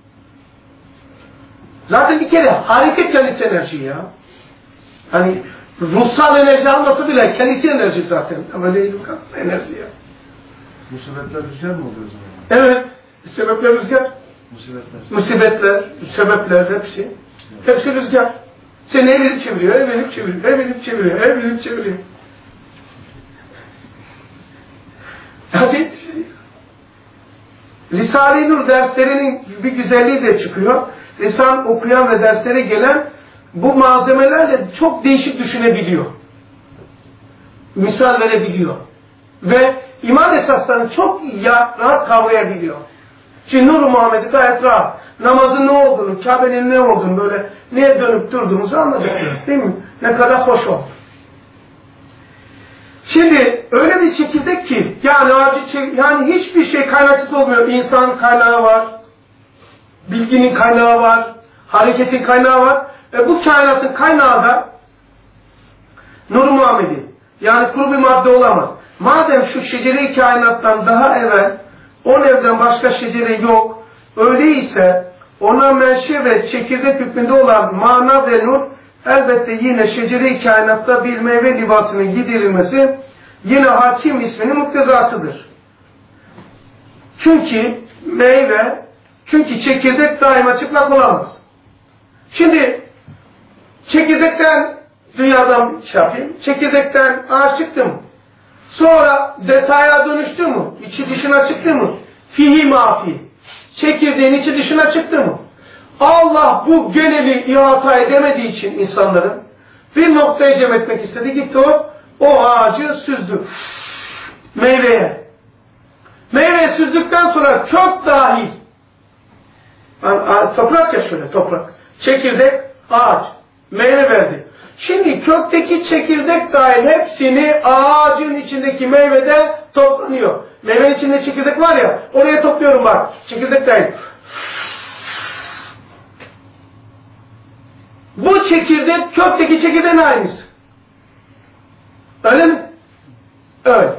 Zaten bir kere hareket kendisi enerji ya. Hani ruhsal enerji alması bile kendisi enerji zaten. Ama değil enerji ya. Musibetler rüzgar mı oluyor o zaman? Evet. Sebepler rüzgar. Musibetler. Musibetler, sebepler hepsi. Hepsi rüzgar. Seni evirip çeviriyor, evirip çeviriyor, evirip çeviriyor, evirip çeviriyor. Acayip bir şey. Risale-i Nur derslerinin bir güzelliği de çıkıyor. Risale okuyan ve derslere gelen bu malzemelerle çok değişik düşünebiliyor. Misal verebiliyor. Ve iman esaslarını çok rahat kavrayabiliyor. Şimdi Nur-u Muhammed'i gayet rahat. Namazın ne olduğunu, Kabe'nin ne olduğunu, böyle neye dönüp durduğumuzu anladık. Değil mi? Ne kadar hoş oldu. Şimdi öyle bir çekirdek ki, yani, yani hiçbir şey kaynaksız olmuyor. İnsan kaynağı var, bilginin kaynağı var, hareketin kaynağı var. Ve bu kainatın kaynağı da Nur-u Muhammed'i. Yani kuru bir madde olamaz. Madem şu şecere-i kainattan daha evvel on evden başka şecere yok, öyleyse ona menşe ve çekirdek hükmünde olan mana ve nur elbette yine şecere-i kainatta bir meyve libasının giderilmesi yine hakim isminin muktezasıdır. Çünkü meyve, çünkü çekirdek daima çıplak olamaz. Şimdi çekirdekten dünyadan şey yapayım, çekirdekten ağaç çıktı mı? Sonra detaya dönüştü mü? İçi dışına çıktı mı? Fihi mafi. Çekirdeğin içi dışına çıktı mı? Allah bu geneli ihata edemediği için insanların bir noktaya cem etmek istedi. Gitti o, o ağacı süzdü. Meyveye. Meyveye süzdükten sonra kök dahil. Yani, toprak ya şöyle, toprak. Çekirdek, ağaç. Meyve verdi. Şimdi kökteki çekirdek dahil hepsini ağacın içindeki meyvede toplanıyor. Meyvenin içinde çekirdek var ya, oraya topluyorum bak. Çekirdek dahil. Bu çekirdek kökteki çekirdeğin aynısı. Öyle mi? Öyle.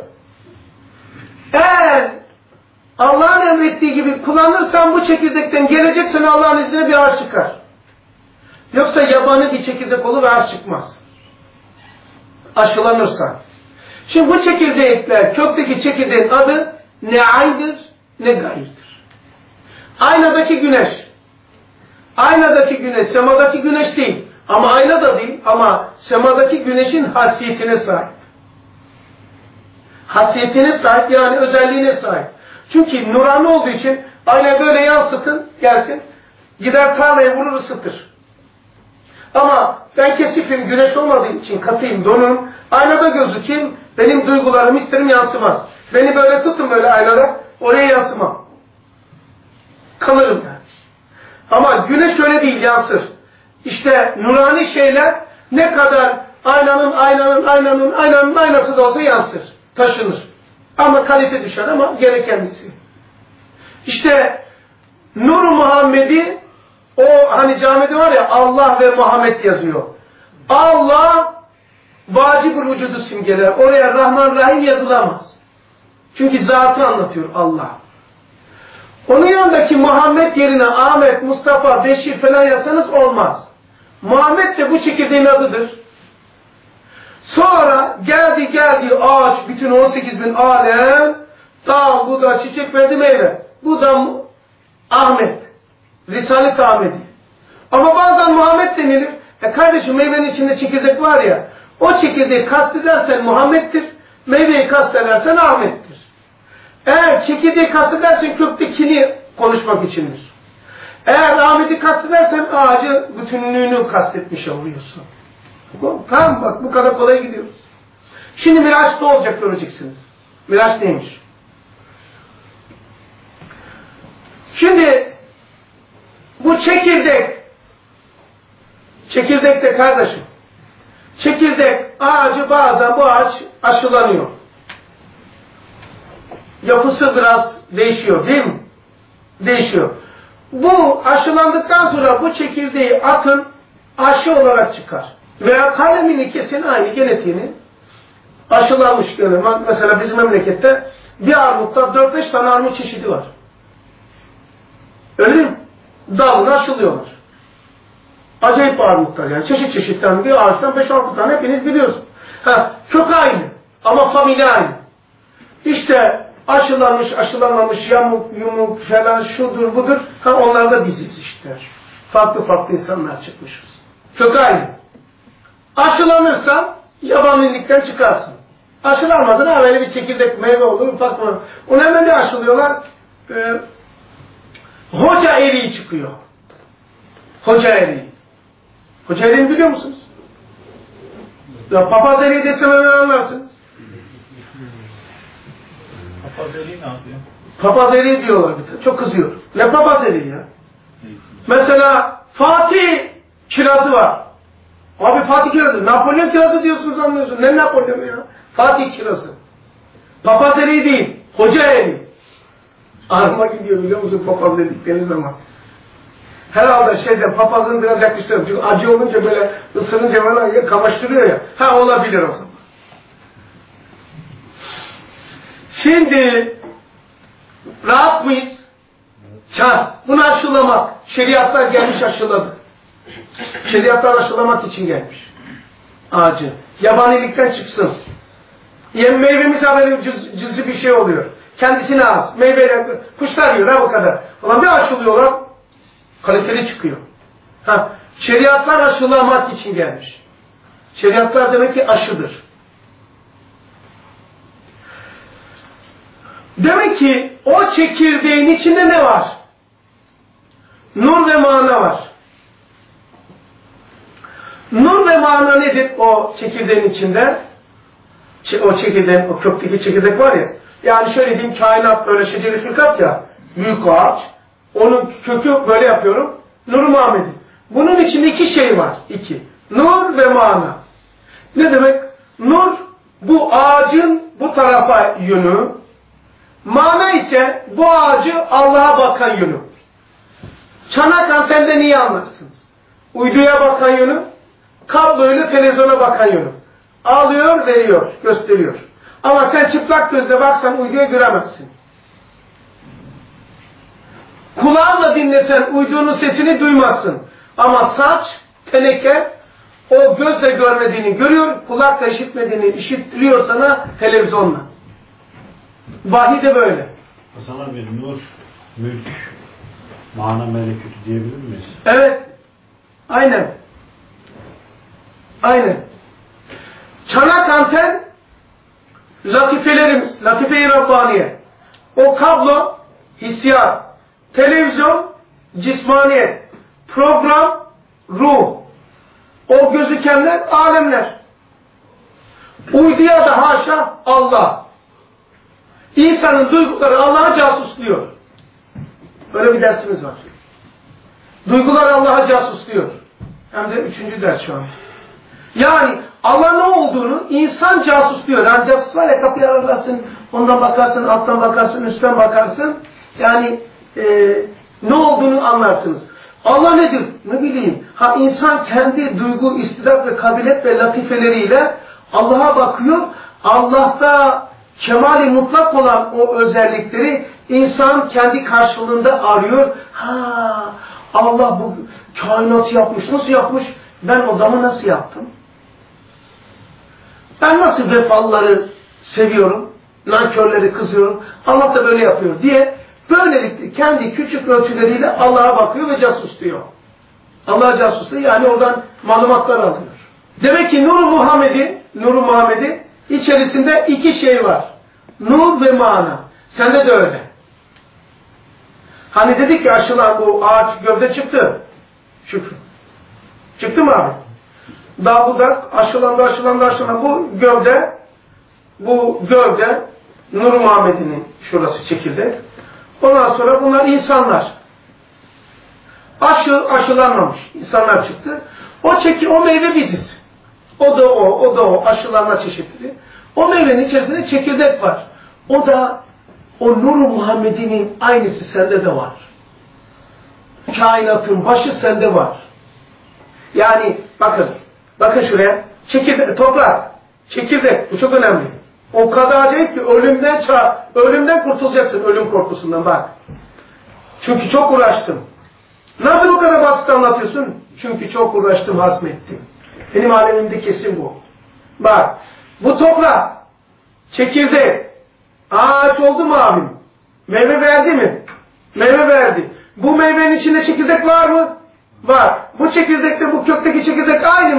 Eğer Allah'ın emrettiği gibi kullanırsan bu çekirdekten gelecek sene Allah'ın izniyle bir ağaç çıkar. Yoksa yabani bir çekirdek olur ve ağaç çıkmaz. Aşılanırsa. Şimdi bu çekirdekler, kökteki çekirdeğin adı ne aynıdır ne gayrıdır. Aynadaki güneş. Aynadaki güneş, semadaki güneş değil. Ama ayna da değil ama semadaki güneşin hasiyetine sahip. Hasiyetine sahip yani özelliğine sahip. Çünkü nurani olduğu için ayna böyle yansıtın gelsin. Gider tarlaya vurur ısıtır. Ama ben kesifim, güneş olmadığı için katıyım, donum. Aynada gözükeyim, benim duygularım isterim yansımaz. Beni böyle tutun böyle aynada, oraya yansımam. Kalırım yani. Ama güneş öyle değil, yansır. İşte nurani şeyler ne kadar aynanın, aynanın, aynanın, aynanın aynası da olsa yansır, taşınır. Ama kalite düşer ama gerekenlisi. İşte Nur-u Muhammed'i o hani camide var ya Allah ve Muhammed yazıyor. Allah vacib-ül vücudu simgeler. Oraya Rahman Rahim yazılamaz. Çünkü zatı anlatıyor Allah. Onun yanındaki Muhammed yerine Ahmet, Mustafa, Beşir falan yazsanız olmaz. Muhammed de bu çekirdeğin adıdır. Sonra geldi geldi ağaç, bütün on sekiz bin alem, dağ, buda, çiçek verdi meyve. Bu da Ahmet. Risalet Ahmedi. Ama bazen Muhammed denilir. E kardeşim meyvenin içinde çekirdek var ya, o çekirdeği kastedersen Muhammed'dir, meyveyi kastedersen Ahmet'tir. Eğer çekirdeği kastedersen köktekini konuşmak içindir. Eğer Ahmet'i kastedersen ağacı bütünlüğünü kastetmiş oluyorsun. Tamam bak bu kadar kolay gidiyoruz. Şimdi Miraç ne olacak göreceksiniz. Miraç neymiş? Şimdi bu çekirdek, çekirdekte kardeşim, çekirdek ağacı bazen bu ağaç aşılanıyor. Yapısı biraz değişiyor değil mi? Değişiyor. Bu aşılandıktan sonra bu çekirdeği atın aşı olarak çıkar. Veya kalemini kesin aynı genetiğini aşılanmış görüyorum. Mesela bizim memlekette bir armutta dört beş tane armut çeşidi var. Öyle mi? Dalını aşılıyorlar. Acayip armutlar yani. Çeşit çeşitten bir ağaçtan beş altı tane hepiniz biliyorsunuz. Ha, kök aynı ama familya aynı. İşte aşılanmış, aşılanmamış, yamuk, yumuk falan şudur budur. Ha, onlar da biziz işte. Farklı farklı insanlar çıkmışız. Kök aynı. Aşılanırsan yabanilikten çıkarsın. Aşılanmazsan ha böyle bir çekirdek meyve olur, ufak mı? Onu hemen bir aşılıyorlar. Ee, hoca eriği çıkıyor. Hoca eriği. Hoca eriğini biliyor musunuz? Ya papaz eriği desem hemen anlarsınız. Papaz eriği ne yapıyor? Papaz eriği diyorlar bir de. Çok kızıyor. Ne papaz eriği ya? Mesela Fatih kirazı var. Abi Fatih kirazı. Napolyon kirazı diyorsunuz anlıyorsun. Ne Napolyon ya? Fatih kirazı. Papaz eriği değil. Hoca eriği. Arma gidiyor biliyor musun papaz dedikleri zaman. Herhalde şeyde papazın biraz yakıştırıyor. Çünkü acı olunca böyle ısırınca böyle kamaştırıyor ya. Ha olabilir o zaman. Şimdi rahat mıyız? Çan. Bunu aşılamak. Şeriatlar gelmiş aşıladı. Şeriatlar aşılamak için gelmiş. Ağacı. Yabanilikten çıksın. Yem meyvemiz haberi cüz, cüz'i bir şey oluyor. Kendisine az. Meyveler, kuşlar yiyor ha bu kadar. Ulan bir aşılıyorlar. Kaliteli çıkıyor. Ha, şeriatlar aşılamak için gelmiş. Şeriatlar demek ki aşıdır. Demek ki o çekirdeğin içinde ne var? Nur ve mana var. Nur ve mana nedir o çekirdeğin içinde? O çekirdeğin, o kökteki çekirdek var ya. Yani şöyle diyeyim, kainat böyle şeceri fırkat ya, büyük ağaç. Onun kökü böyle yapıyorum. Nur-u Muhammed'i. Bunun içinde iki şey var. İki. Nur ve mana. Ne demek? Nur bu ağacın bu tarafa yönü. Mana ise bu ağacı Allah'a bakan yönü. Çanak antende niye anlarsınız? Uyduya bakan yönü, kabloyla televizyona bakan yönü. Alıyor, veriyor, gösteriyor. Ama sen çıplak gözle baksan uyduya göremezsin. Kulağınla dinlesen uydunun sesini duymazsın. Ama saç, teneke o gözle görmediğini görüyor, kulakla işitmediğini işittiriyor sana televizyonla. Vahiy de böyle. Hasan abi nur, mülk, mana melekütü diyebilir miyiz? Evet. Aynen. Aynen. Çanak anten latifelerimiz, latife-i Rabbaniye. O kablo hissiyat, televizyon cismaniyet, program ruh. O gözükenler alemler. Uyduya da haşa Allah. İnsanın duyguları Allah'a casusluyor. Böyle bir dersimiz var. Duygular Allah'a casusluyor. Hem de üçüncü ders şu an. Yani Allah ne olduğunu insan casusluyor. Yani casus var ya, kapıyı ararlarsın, ondan bakarsın, alttan bakarsın, üstten bakarsın. Yani e, ne olduğunu anlarsınız. Allah nedir? Ne bileyim. Ha insan kendi duygu, istidat ve kabiliyet ve latifeleriyle Allah'a bakıyor. Allah'ta kemali mutlak olan o özellikleri insan kendi karşılığında arıyor. Ha Allah bu kainatı yapmış. Nasıl yapmış? Ben odamı nasıl yaptım? Ben nasıl vefalıları seviyorum? Nankörleri kızıyorum. Allah da böyle yapıyor diye böylelikle kendi küçük ölçüleriyle Allah'a bakıyor ve casusluyor. Allah'a casusluyor, yani oradan malumatlar alıyor. Demek ki Nur-u Muhammed'in Nur-u Muhammed'in içerisinde iki şey var. Nur ve mana. Sende de öyle. Hani dedik ki aşılan bu ağaç gövde çıktı. Şükrü. Çıktı mı abi? Dal budak aşılandı aşılandı aşılandı. Bu gövde bu gövde Nur-u Muhammed'in şurası çekirdek. Ondan sonra bunlar insanlar. Aşı aşılanmamış insanlar çıktı. O çeki o meyve biziz. O da o, o da o aşılanma çeşitleri. O meyvenin içerisinde çekirdek var. O da o Nur-u Muhammed'in aynısı sende de var. Kainatın başı sende var. Yani bakın, bakın şuraya. Çekirdek, toprak, çekirdek. Bu çok önemli. O kadar acayip ki ölümden çağ, ölümden kurtulacaksın, ölüm korkusundan bak. Çünkü çok uğraştım. Nasıl bu kadar basit anlatıyorsun? Çünkü çok uğraştım, hazmettim. Benim alemimde kesin bu. Bak, bu toprak, çekirdek, ağaç oldu mu abim? Meyve verdi mi? Meyve verdi. Bu meyvenin içinde çekirdek var mı? Var. Bu çekirdekte, bu kökteki çekirdek aynı mı?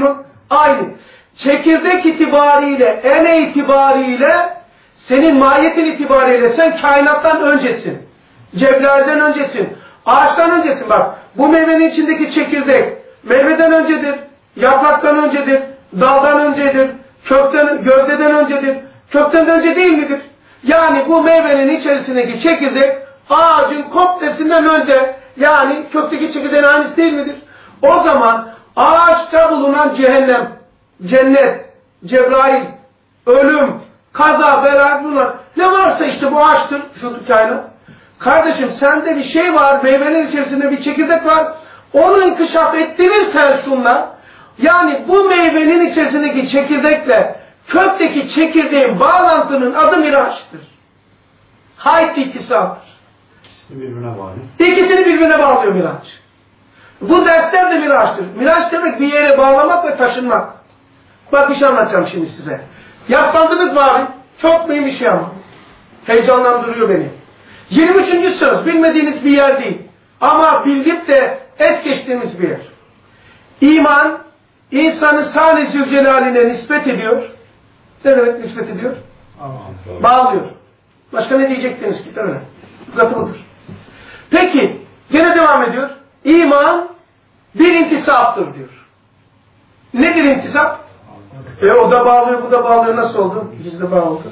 Aynı. Çekirdek itibariyle, ene itibariyle, senin mahiyetin itibariyle sen kainattan öncesin. Cebrail'den öncesin. Ağaçtan öncesin. Bak, bu meyvenin içindeki çekirdek meyveden öncedir, yapraktan öncedir, daldan öncedir, kökten, gövdeden öncedir. Kökten önce değil midir? Yani bu meyvenin içerisindeki çekirdek ağacın komplesinden önce, yani kökteki çekirdeğin aynısı değil midir? O zaman ağaçta bulunan cehennem, cennet, Cebrail, ölüm, kaza, bela, bunlar ne varsa işte bu ağaçtır şu kainat. Kardeşim sende bir şey var, meyvenin içerisinde bir çekirdek var, onu inkişaf ettirirsen şunla, yani bu meyvenin içerisindeki çekirdekle kökteki çekirdeğin bağlantının adı miraçtır. Hayt iktisaptır. İkisini birbirine bağlıyor. İkisini birbirine bağlıyor miraç. Bu dersler de miraçtır. Miraç demek bir yere bağlamak ve taşınmak. Bak bir şey anlatacağım şimdi size. Yaslandınız mı abi? Çok mühim bir şey ama. Heyecanlandırıyor beni. yirmi üçüncü söz bilmediğiniz bir yer değil. Ama bilip de es geçtiğimiz bir yer. İman, insanı Sani Zülcelal'ine nispet ediyor. Ne demek nispet ediyor? Aa, Bağlıyor. Başka ne diyecektiniz ki? Öyle. Lügatı budur. Peki, gene devam ediyor. İman bir intisaptır diyor. Nedir intisap? E o da bağlıyor, bu da bağlıyor. Nasıl oldu? Biz de bağladık.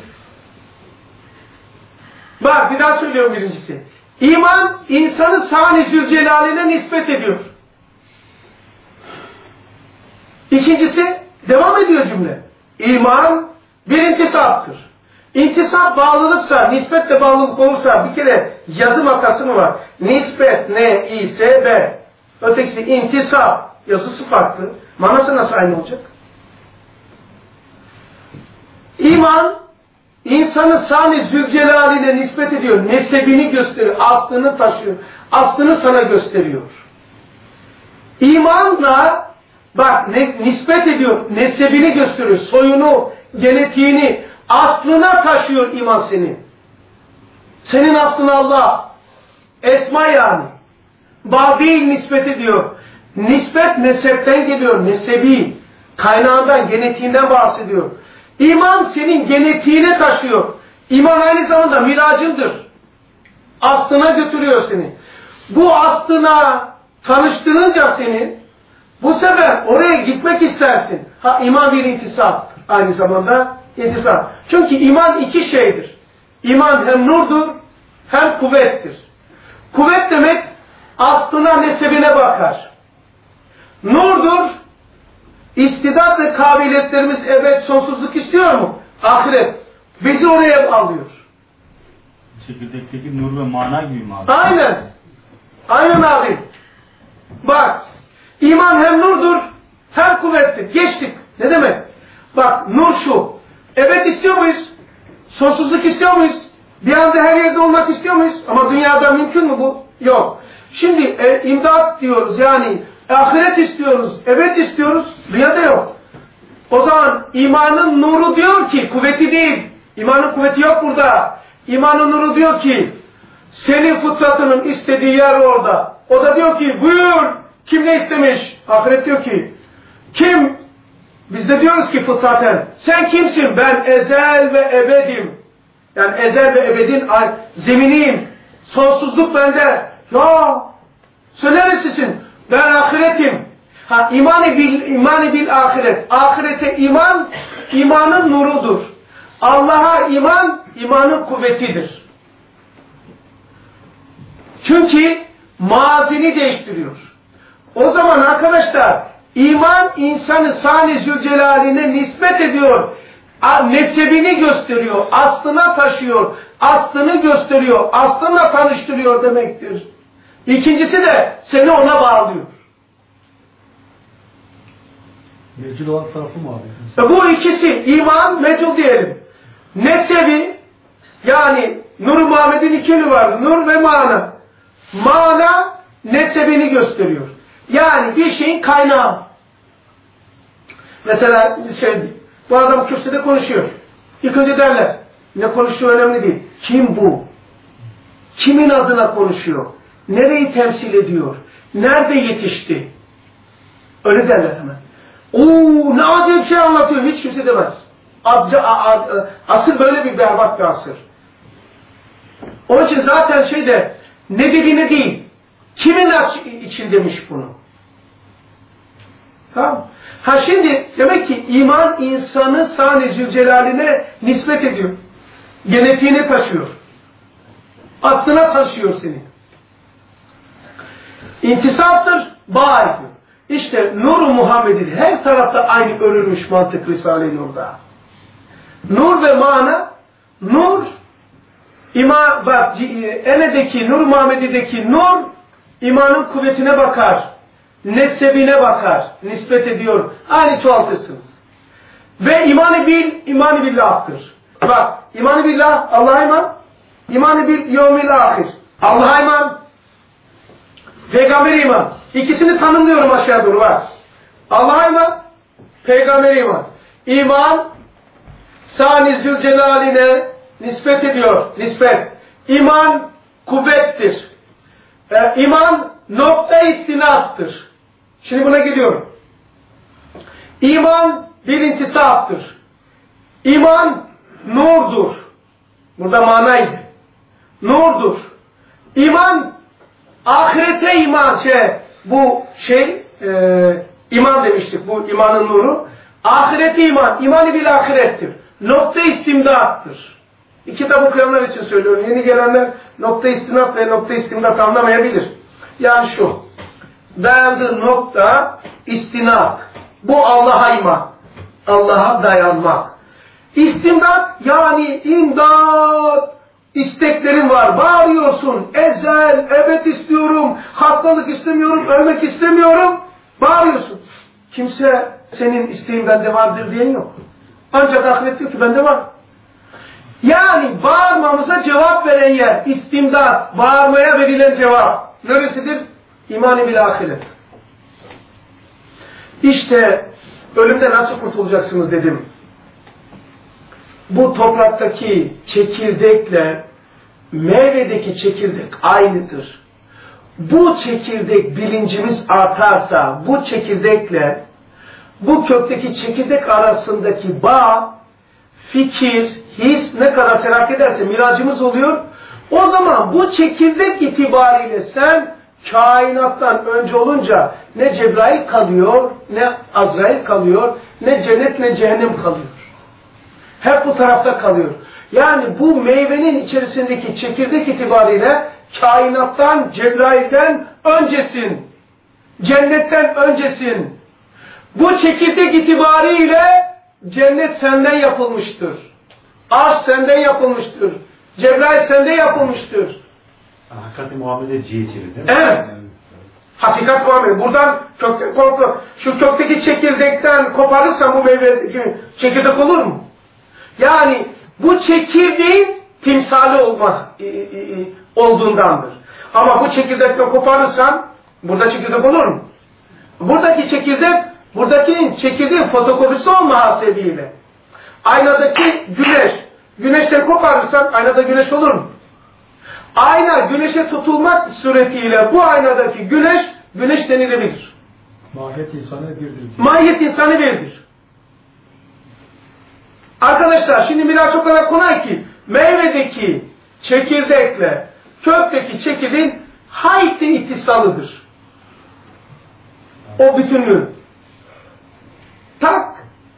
Bak bir daha söylüyorum birincisi. İman insanı Sani Zülcelal'ine nispet ediyor. İkincisi devam ediyor cümle. İman bir intisaptır. İntisap bağlılıksa, nispetle bağlılık olursa bir kere yazım hatası mı var? Nispet, ne, i, s, b. Ötekisi intisap. Yazısı farklı. Manası nasıl aynı olacak? İman, insanı Sani Zülcelal'ine nispet ediyor. Nesebini gösteriyor. Aslını taşıyor. Aslını sana gösteriyor. İmanla bak ne, nispet ediyor. Nesebini gösteriyor. Soyunu, genetiğini, aslına taşıyor iman seni. Senin aslın Allah. Esma yani. Babil nispet ediyor. Nispet nesepten geliyor. Nesebi. Kaynağından, genetiğinden bahsediyor. İman senin genetiğine taşıyor. İman aynı zamanda miracındır. Aslına götürüyor seni. Bu aslına tanıştırınca seni, bu sefer oraya gitmek istersin. Ha iman bir intisap. Aynı zamanda intisap. Çünkü iman iki şeydir. İman hem nurdur hem kuvvettir. Kuvvet demek aslına, nesebine bakar. Nurdur, istidat ve kabiliyetlerimiz evet sonsuzluk istiyor mu? Ahiret. Bizi oraya alıyor. çekirdekteki nur ve mana gibi mi abi? Aynen. Aynen abi. Bak, iman hem nurdur hem kuvvettir. Geçtik. Ne demek? Bak, nur şu. Evet istiyor muyuz? Sonsuzluk istiyor muyuz? Bir anda her yerde olmak istiyor muyuz? Ama dünyada mümkün mü bu? Yok. Şimdi e, imdat diyoruz yani ahiret istiyoruz, evet istiyoruz, dünyada yok. O zaman imanın nuru diyor ki, kuvveti değil, imanın kuvveti yok burada. İmanın nuru diyor ki, senin fıtratının istediği yer orada. O da diyor ki, buyur, kim ne istemiş? Ahiret diyor ki, kim? Biz de diyoruz ki fıtraten, sen kimsin? Ben ezel ve ebedim. Yani ezel ve ebedin zeminiyim. Sonsuzluk bende. Ya, sen neresisin? Ben ahiretim. Ha, imani bil, imani bil ahiret. Ahirete iman, imanın nurudur. Allah'a iman, imanın kuvvetidir. Çünkü mazini değiştiriyor. O zaman arkadaşlar, iman insanı Sani Zülcelal'ine nispet ediyor. Nesebini gösteriyor, aslına taşıyor, aslını gösteriyor, aslına tanıştırıyor demektir. İkincisi de seni ona bağlıyor. Mecil olan tarafı mı abi? Bu ikisi, iman, mecul diyelim. Nesebi, yani Nur-u Muhammed'in iki yönü vardı, nur ve mana. Mana, nesebini gösteriyor. Yani bir şeyin kaynağı. Mesela şey, bu adam kürsüde konuşuyor. İlk önce derler, ne konuştuğu önemli değil. Kim bu? Kimin adına konuşuyor? Nereyi temsil ediyor? Nerede yetişti? Öyle derler hemen. ooo ne acayip şey anlatıyor, hiç kimse demez. Azca, a, a, asır böyle bir berbat bir asır. Onun için zaten şeyde ne dediğine değil, kimin için demiş bunu. Tamam. Ha şimdi demek ki iman insanı Sani Zülcelal'ine nispet ediyor. Genetiğini taşıyor. Aslına taşıyor seni. İntisaptır, bağ ediyor. İşte Nur-u Muhammed'in her tarafta aynı örülmüş mantık Risale-i Nur'da. Nur ve mana, nur, iman, bak, Ene'deki, Nur-u Muhammed'deki nur, imanın kuvvetine bakar. Nesebine bakar, nispet ediyor. Aynı çoğaltırsınız. Ve iman-ı bil, iman-ı billah'tır. Bak, iman-ı billah, Allah'a iman. İman-ı bil, yevmil ahir. Allah'a iman. Peygamber iman. İkisini tanımlıyorum aşağı doğru, bak. Allah'a iman, Peygamber iman. İman, Sani Zülcelal'ine nispet ediyor, nispet. İman, kuvvettir. Ee, iman, nokta istinattır. Şimdi buna gidiyorum. İman bir intisaptır. İman nurdur. Burada manaydı. Nurdur. İman ahirete iman şey bu şey e, iman demiştik. Bu imanın nuru. Ahirete iman. İmanı bil ahirettir. Nokta istimdattır. Kitap okuyanlar için söylüyorum. Yeni gelenler nokta istinat ve nokta istimdat anlamayabilir. Yani şu. Dayandığı nokta istinat. Bu Allah'a iman. Allah'a dayanmak. İstimdat yani imdat. İsteklerin var. Bağırıyorsun. Ezel, ebed istiyorum. Hastalık istemiyorum. Ölmek istemiyorum. Bağırıyorsun. Kimse senin isteğin bende vardır diyen yok. Ancak ahiret diyor ki bende var. Yani bağırmamıza cevap veren yer. İstimdat. Bağırmaya verilen cevap. Neresidir? İman-ı bil ahiret. İşte ölümde nasıl kurtulacaksınız dedim. Bu topraktaki çekirdekle meyvedeki çekirdek aynıdır. Bu çekirdek bilincimiz artarsa bu çekirdekle bu kökteki çekirdek arasındaki bağ, fikir, his ne kadar terakki ederse miracımız oluyor. O zaman bu çekirdek itibariyle sen kainattan önce olunca ne Cebrail kalıyor, ne Azrail kalıyor, ne cennet ne cehennem kalıyor. Hep bu tarafta kalıyor. Yani bu meyvenin içerisindeki çekirdek itibariyle kainattan, Cebrail'den öncesin. Cennetten öncesin. Bu çekirdek itibariyle cennet senden yapılmıştır. Arş senden yapılmıştır. Cebrail senden yapılmıştır. Hakikat-i Muhammed'e cihetiri değil mi? Evet. Hakikat Muhammed. Buradan kökte, korku, şu kökteki çekirdekten koparırsan bu meyve çekirdek olur mu? Yani bu çekirdeğin timsali olma, e, e, e, olduğundandır. Ama bu çekirdekten koparırsan burada çekirdek olur mu? Buradaki çekirdek, buradaki çekirdeğin fotokopisi olma hasebiyle. Aynadaki güneş, güneşten koparırsan aynada güneş olur mu? Ayna güneşe tutulmak suretiyle bu aynadaki güneş, güneş denilebilir. Mahiyet insanı birdir. Mahiyet insanı birdir. Arkadaşlar şimdi miraç o kadar kolay ki meyvedeki çekirdekle kökteki çekirdeğin hayli ittisalıdır. O bütünlüğü. Tak.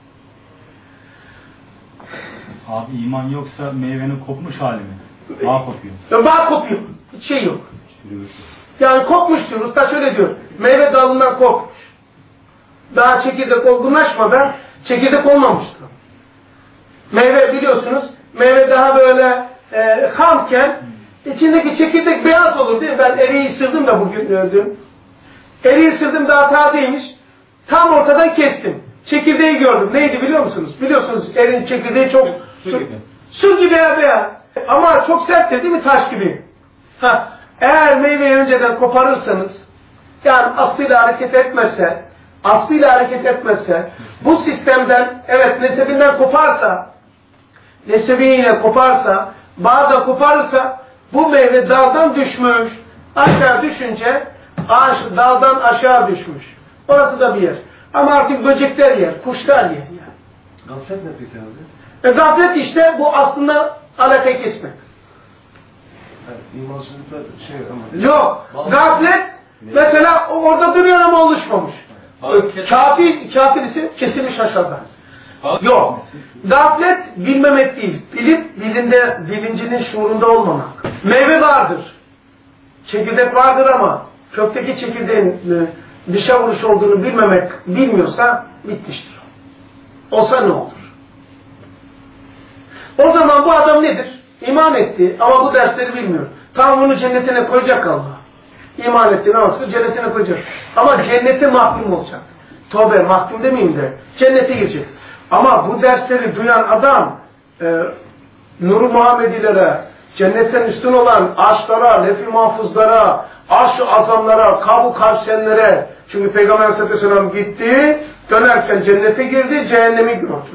Abi iman yoksa meyvenin kopmuş hali mi? Bağ kopuyor. Bağ kopuyor. Hiç şey yok. Yani kopmuştur. Usta şöyle diyor. Meyve dalından kopmuş. Daha çekirdek olgunlaşmadan çekirdek olmamıştır. Meyve biliyorsunuz. Meyve daha böyle e, hamken içindeki çekirdek beyaz olur değil mi? Ben eriği ısırdım da bugün gördüm. Eriği ısırdım daha tazeymiş. Tam ortadan kestim. Çekirdeği gördüm. Neydi biliyor musunuz? Biliyorsunuz eriğin çekirdeği çok su gibi. Su gibi ya beyaz. Ama çok serttir değil mi? Taş gibi. Ha, eğer meyveyi önceden koparırsanız, yani aslıyla hareket etmezse, aslıyla hareket etmezse, bu sistemden, evet nesebinden koparsa, nesebiyle koparsa, bağda koparırsa, bu meyve daldan düşmüş, aşağı düşünce, ağaç daldan aşağı düşmüş. Orası da bir yer. Ama artık böcekler yer, kuşlar yer yani. Gaflet ne peki abi? E, gaflet işte bu aslında alakayı kesmek. Yani imansızlıkla şey ama... Yok, gaflet mesela orada duruyor ama oluşmamış. Kafir, kafir ise kesilmiş aşağıda. Yok, gaflet bilmemek değil, bilip bilinde, bilincinin şuurunda olmamak. Meyve vardır, çekirdek vardır ama kökteki çekirdeğin dışa vuruş olduğunu bilmemek, bilmiyorsa bitmiştir. Olsa ne olur? O zaman bu adam nedir? İman etti ama bu dersleri bilmiyor. Tam bunu cennetine koyacak Allah. İman etti, namaz kılıyor, cennetine koyacak. Ama cennete mahkum olacak. Tövbe, mahkum demeyeyim de cennete girecek. Ama bu dersleri duyan adam e, Nur-u Muhammedilere, cennetten üstün olan arşlara, lef-i mahfuzlara, arş-ı azamlara, kabu kavsenlere, çünkü Peygamber Aleyhisselam gitti, dönerken cennete girdi, cehennemi gördü.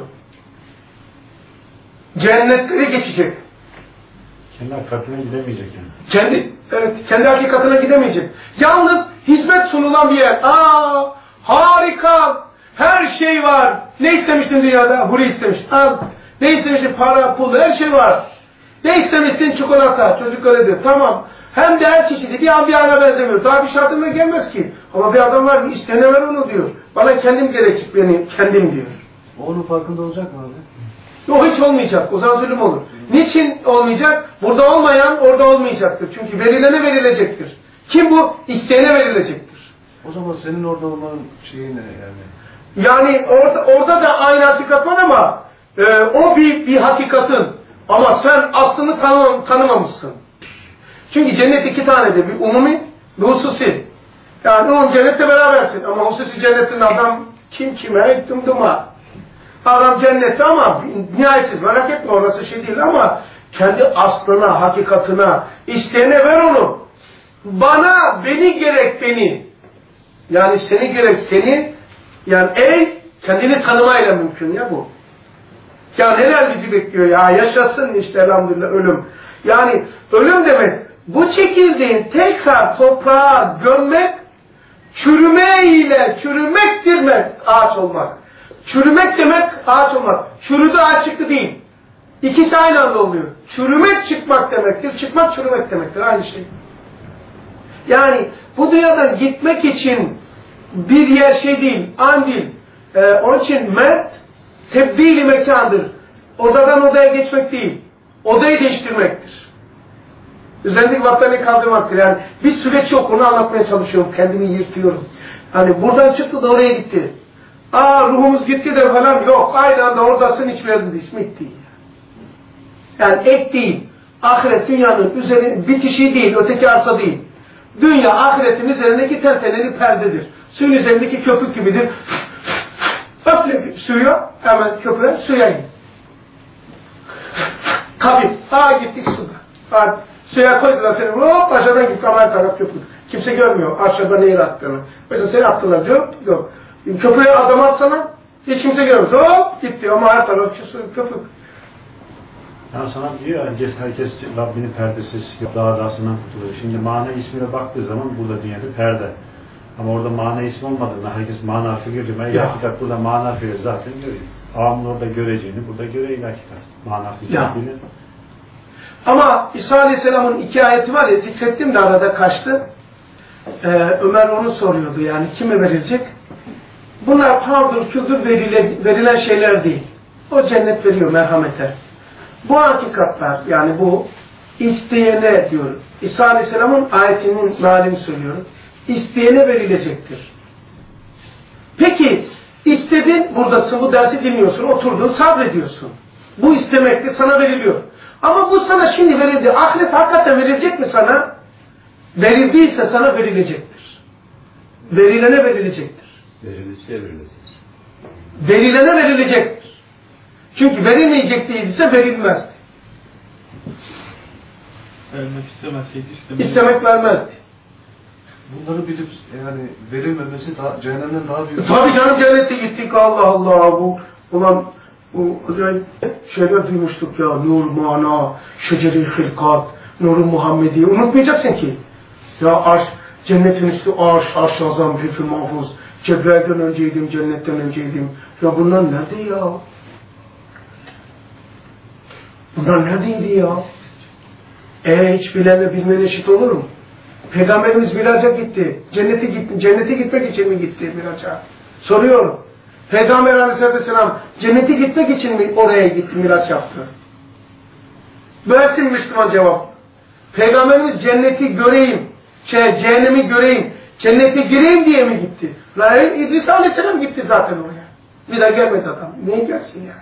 Cennetleri geçecek. Kendi hakikatine gidemeyecek yani. Kendi, evet, kendi hakikatine gidemeyecek. Yalnız hizmet sunulan bir yer. Aa, harika, her şey var. Ne istemiştin dünyada? Burayı istemiştin. Al. Ne istemiştin? Para, pul, her şey var. Ne istemiştin? Çikolata. Çocuk öyle diyor. Tamam. Hem de her çeşidi. Bir an bir ana benzemiyor. Daha bir şartına gelmez ki. Ama bir adam var ki istene ver onu diyor. Bana kendim gelecek, beni kendim diyor. Onun farkında olacak mı abi? O hiç olmayacak. O zaman zulüm olur. Niçin olmayacak? Burada olmayan orada olmayacaktır. Çünkü verilene verilecektir. Kim bu? İsteyene verilecektir. O zaman senin orada olmanın şeyi ne yani? Yani orada, orada da aynı hakikat var ama e, o bir, bir hakikatın. Ama sen aslını tanı, tanımamışsın. Çünkü cennet iki tanedir. Bir umumi, bir hususi. Yani o cennette berabersin. Ama hususi cennetin adam kim kime, dımdıma. Adam cennette ama nihayetsiz. Merak etme, orası şey değil ama kendi aslına, hakikatına, isteyene ver onu. Bana, beni gerek beni. Yani seni gerek seni. Yani el kendini tanımayla mümkün ya bu. Ya neler bizi bekliyor ya, yaşasın işte elhamdülillah ölüm. Yani ölüm demek bu çekirdeğin tekrar toprağa gömmek, çürüme ile çürümektir demek ağaç olmak. Çürümek demek ağaç olmak. Çürüdü ağaç çıktı değil. İkisi aynı anda oluyor. Çürümek çıkmak demektir, çıkmak çürümek demektir. Aynı şey. Yani bu dünyadan gitmek için bir yer şey değil, an değil. Ee, onun için mert tebdil-i mekandır. Odadan odaya geçmek değil. Odayı değiştirmektir. Üzerindeki battaniye kaldırmaktır. Yani bir süreç yok, onu anlatmaya çalışıyorum. Kendimi yırtıyorum. Hani buradan çıktı da oraya gitti. Aa ruhumuz gitti de falan yok. Aynı anda oradasın, hiçbir yerinde ismek değil. Yani ek değil. Ahiret dünyanın üzerine bitişi değil, öteki arsa değil. Dünya ahiretin üzerindeki terteneli perdedir. Suyun üzerindeki köpük gibidir. Öfle suya, hemen köpüğe suya git. Kabir. Ha gittik suda. Ha, suya koydular seni. Hop aşağıdan git. Kamera taraf köpük. Kimse görmüyor aşağıda neyi attığını. Mesela seni attılar diyor. Yok. Köpüğe adam atsana. Hiç kimse görmüyor. Hop gitti ama her taraf köpük. Yani sana diyor herkes, herkes Rabbinin perdesiz dağdasından kurtuluyor. Şimdi mana ismine baktığı zaman burada dünyada perde. Ama orada mana ismi olmadığında herkes mana harfi görüyor. Yani hakikat burada mana harfi zaten görüyor. Ağamın orada göreceğini burada göreyim hakikat. Mana harfi bilir. Ama İsa Aleyhisselam'ın iki ayeti var ya, zikrettim de arada kaçtı. Ee, Ömer onu soruyordu yani kime verilecek? Bunlar paldır küldür verile, verilen şeyler değil. O cennet veriyor merhamete. Bu hakikatler yani bu isteyene diyor. İsa Aleyhisselam'ın ayetinin mealini söylüyorum. İsteyene verilecektir. Peki istedin, buradasın, bu dersi dinliyorsun, oturdun, sabrediyorsun. Bu istemekte sana veriliyor. Ama bu sana şimdi verildi. Ahiret hakikaten verilecek mi sana? Verildiyse sana verilecektir. Verilene verilecektir. Verilirse verilecek. Verilene verilecektir. Çünkü verilmeyecek değilse verilmezdi. Vermek istemezseydi istemek. İstemek vermezdi. Bunları bilip yani verilmemesi daha, cehennemden daha büyük. Tabii canım cennete gittik Allah Allah. Bu ulan bu şeyler duymuştuk ya. Nur mana, şeceri hilkat, Nur-u Muhammedi. Unutmayacaksın ki. Ya arş, cennetin üstü arş, arş azam, hüfü mahfuz. Cebrail'den önceydim, cennetten önceydim. Ya bunlar nerede ya? Bunlar neredeydi ya? Eee hiç bilenle bilmeyen eşit olur mu? Peygamberimiz Miraç'a gitti. Cennete gitti. Cennete gitmek için mi gitti Miraç'a? Soruyorum. Peygamber Aleyhisselatü Vesselam cennete gitmek için mi oraya gitti, Miraç yaptı? Versin Müslüman cevap. Peygamberimiz cenneti göreyim, şey, cehennemi göreyim, cennete gireyim diye mi gitti? Hayır, İdris Aleyhisselam gitti zaten oraya. Bir daha gelmedi adam. Niye gelsin ya?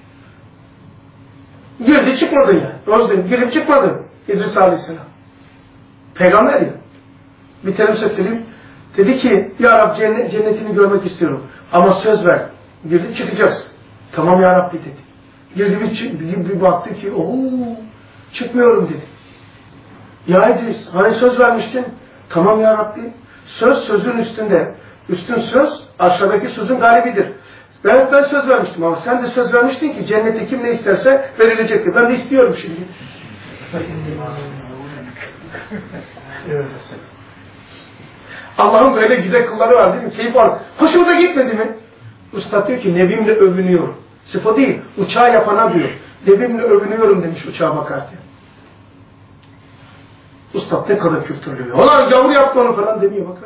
Girdi çıkmadı ya. Özden girip çıkmadı İdris Aleyhisselam. Peygamber ya. Bir terim söyleyeyim. Dedi ki ya Rab cennet, cennetini görmek istiyorum. Ama söz ver. Girdi çıkacaksın. Tamam ya Rabbi dedi. Girdi bir, bir, bir baktı ki ooo çıkmıyorum dedi. Ya İdris hani söz vermiştin? Tamam ya Rabbi. Söz sözün üstünde. Üstün söz aşağıdaki sözün galibidir. Ben, ben söz vermiştim ama sen de söz vermiştin ki cennette kim ne isterse verilecektir. Ben de istiyorum şimdi. Allah'ın böyle güzel kulları var değil mi? Keyif var. Hoşunuza gitmedi mi? Usta diyor ki nebimle övünüyorum. Sıfat değil, uçağı yapana diyor. Nebimle övünüyorum demiş uçağa bakarken. Usta ne kadar kültürlü. Ulan yavru yaptı onu falan demiyor bakın.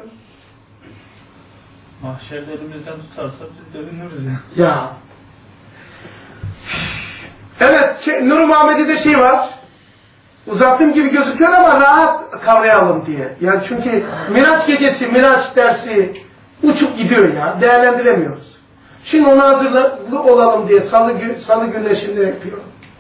Mahşerde elimizden tutarsa biz de övünürüz ya. Ya. Evet, şey, Nur Muhammed'de şey var. Uzattığım gibi gözüküyor ama rahat kavrayalım diye. Yani çünkü Miraç gecesi, Miraç dersi uçup gidiyor ya. Değerlendiremiyoruz. Şimdi ona hazırlıklı olalım diye salı, gün, salı günleşinde yapıyorum.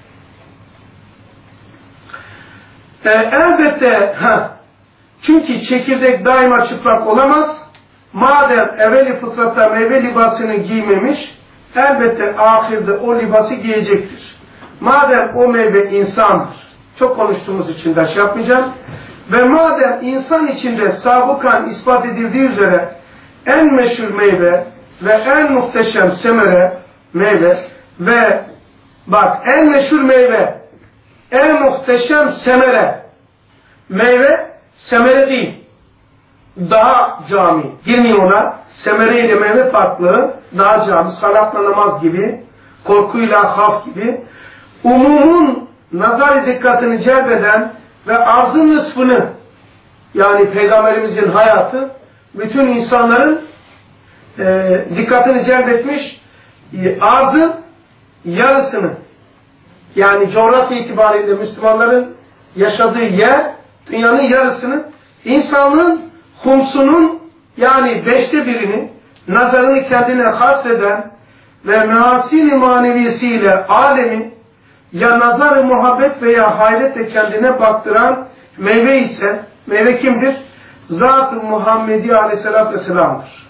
Ee, elbette ha, çünkü çekirdek daima çıplak olamaz. Madem evveli fıtratta meyve libasını giymemiş, elbette ahirde o libası giyecektir. Madem o meyve insandır. Çok konuştuğumuz için de şey yapmayacağım. Ve madem insan içinde sabıkan ispat edildiği üzere en meşhur meyve ve en muhteşem semere meyve ve bak en meşhur meyve, en muhteşem semere meyve, semere değil. Daha cami. Girmiyor ona. Semere ile meyve farklı. Daha cami. Salatla namaz gibi. Korkuyla haf gibi. Umumun nazar dikkatini celbeden ve arzın nısfını yani Peygamberimizin hayatı bütün insanların e, dikkatini celbetmiş e, arzın yarısını yani coğrafya itibariyle Müslümanların yaşadığı yer dünyanın yarısını insanlığın humsunun yani beşte birini nazarını kendine hasreden ve mühasini manevisiyle alemin ya nazar-ı muhabbet veya hayretle kendine baktıran meyve ise, meyve kimdir? Zat-ı Muhammedi Aleyhisselatü Vesselam'dır.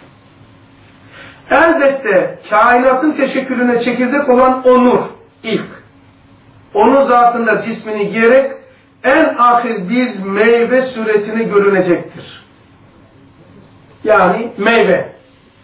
Elbette kainatın teşekkülüne çekirdek olan o nur ilk. Onun zatında cismini giyerek en ahir bir meyve suretine görünecektir. Yani meyve.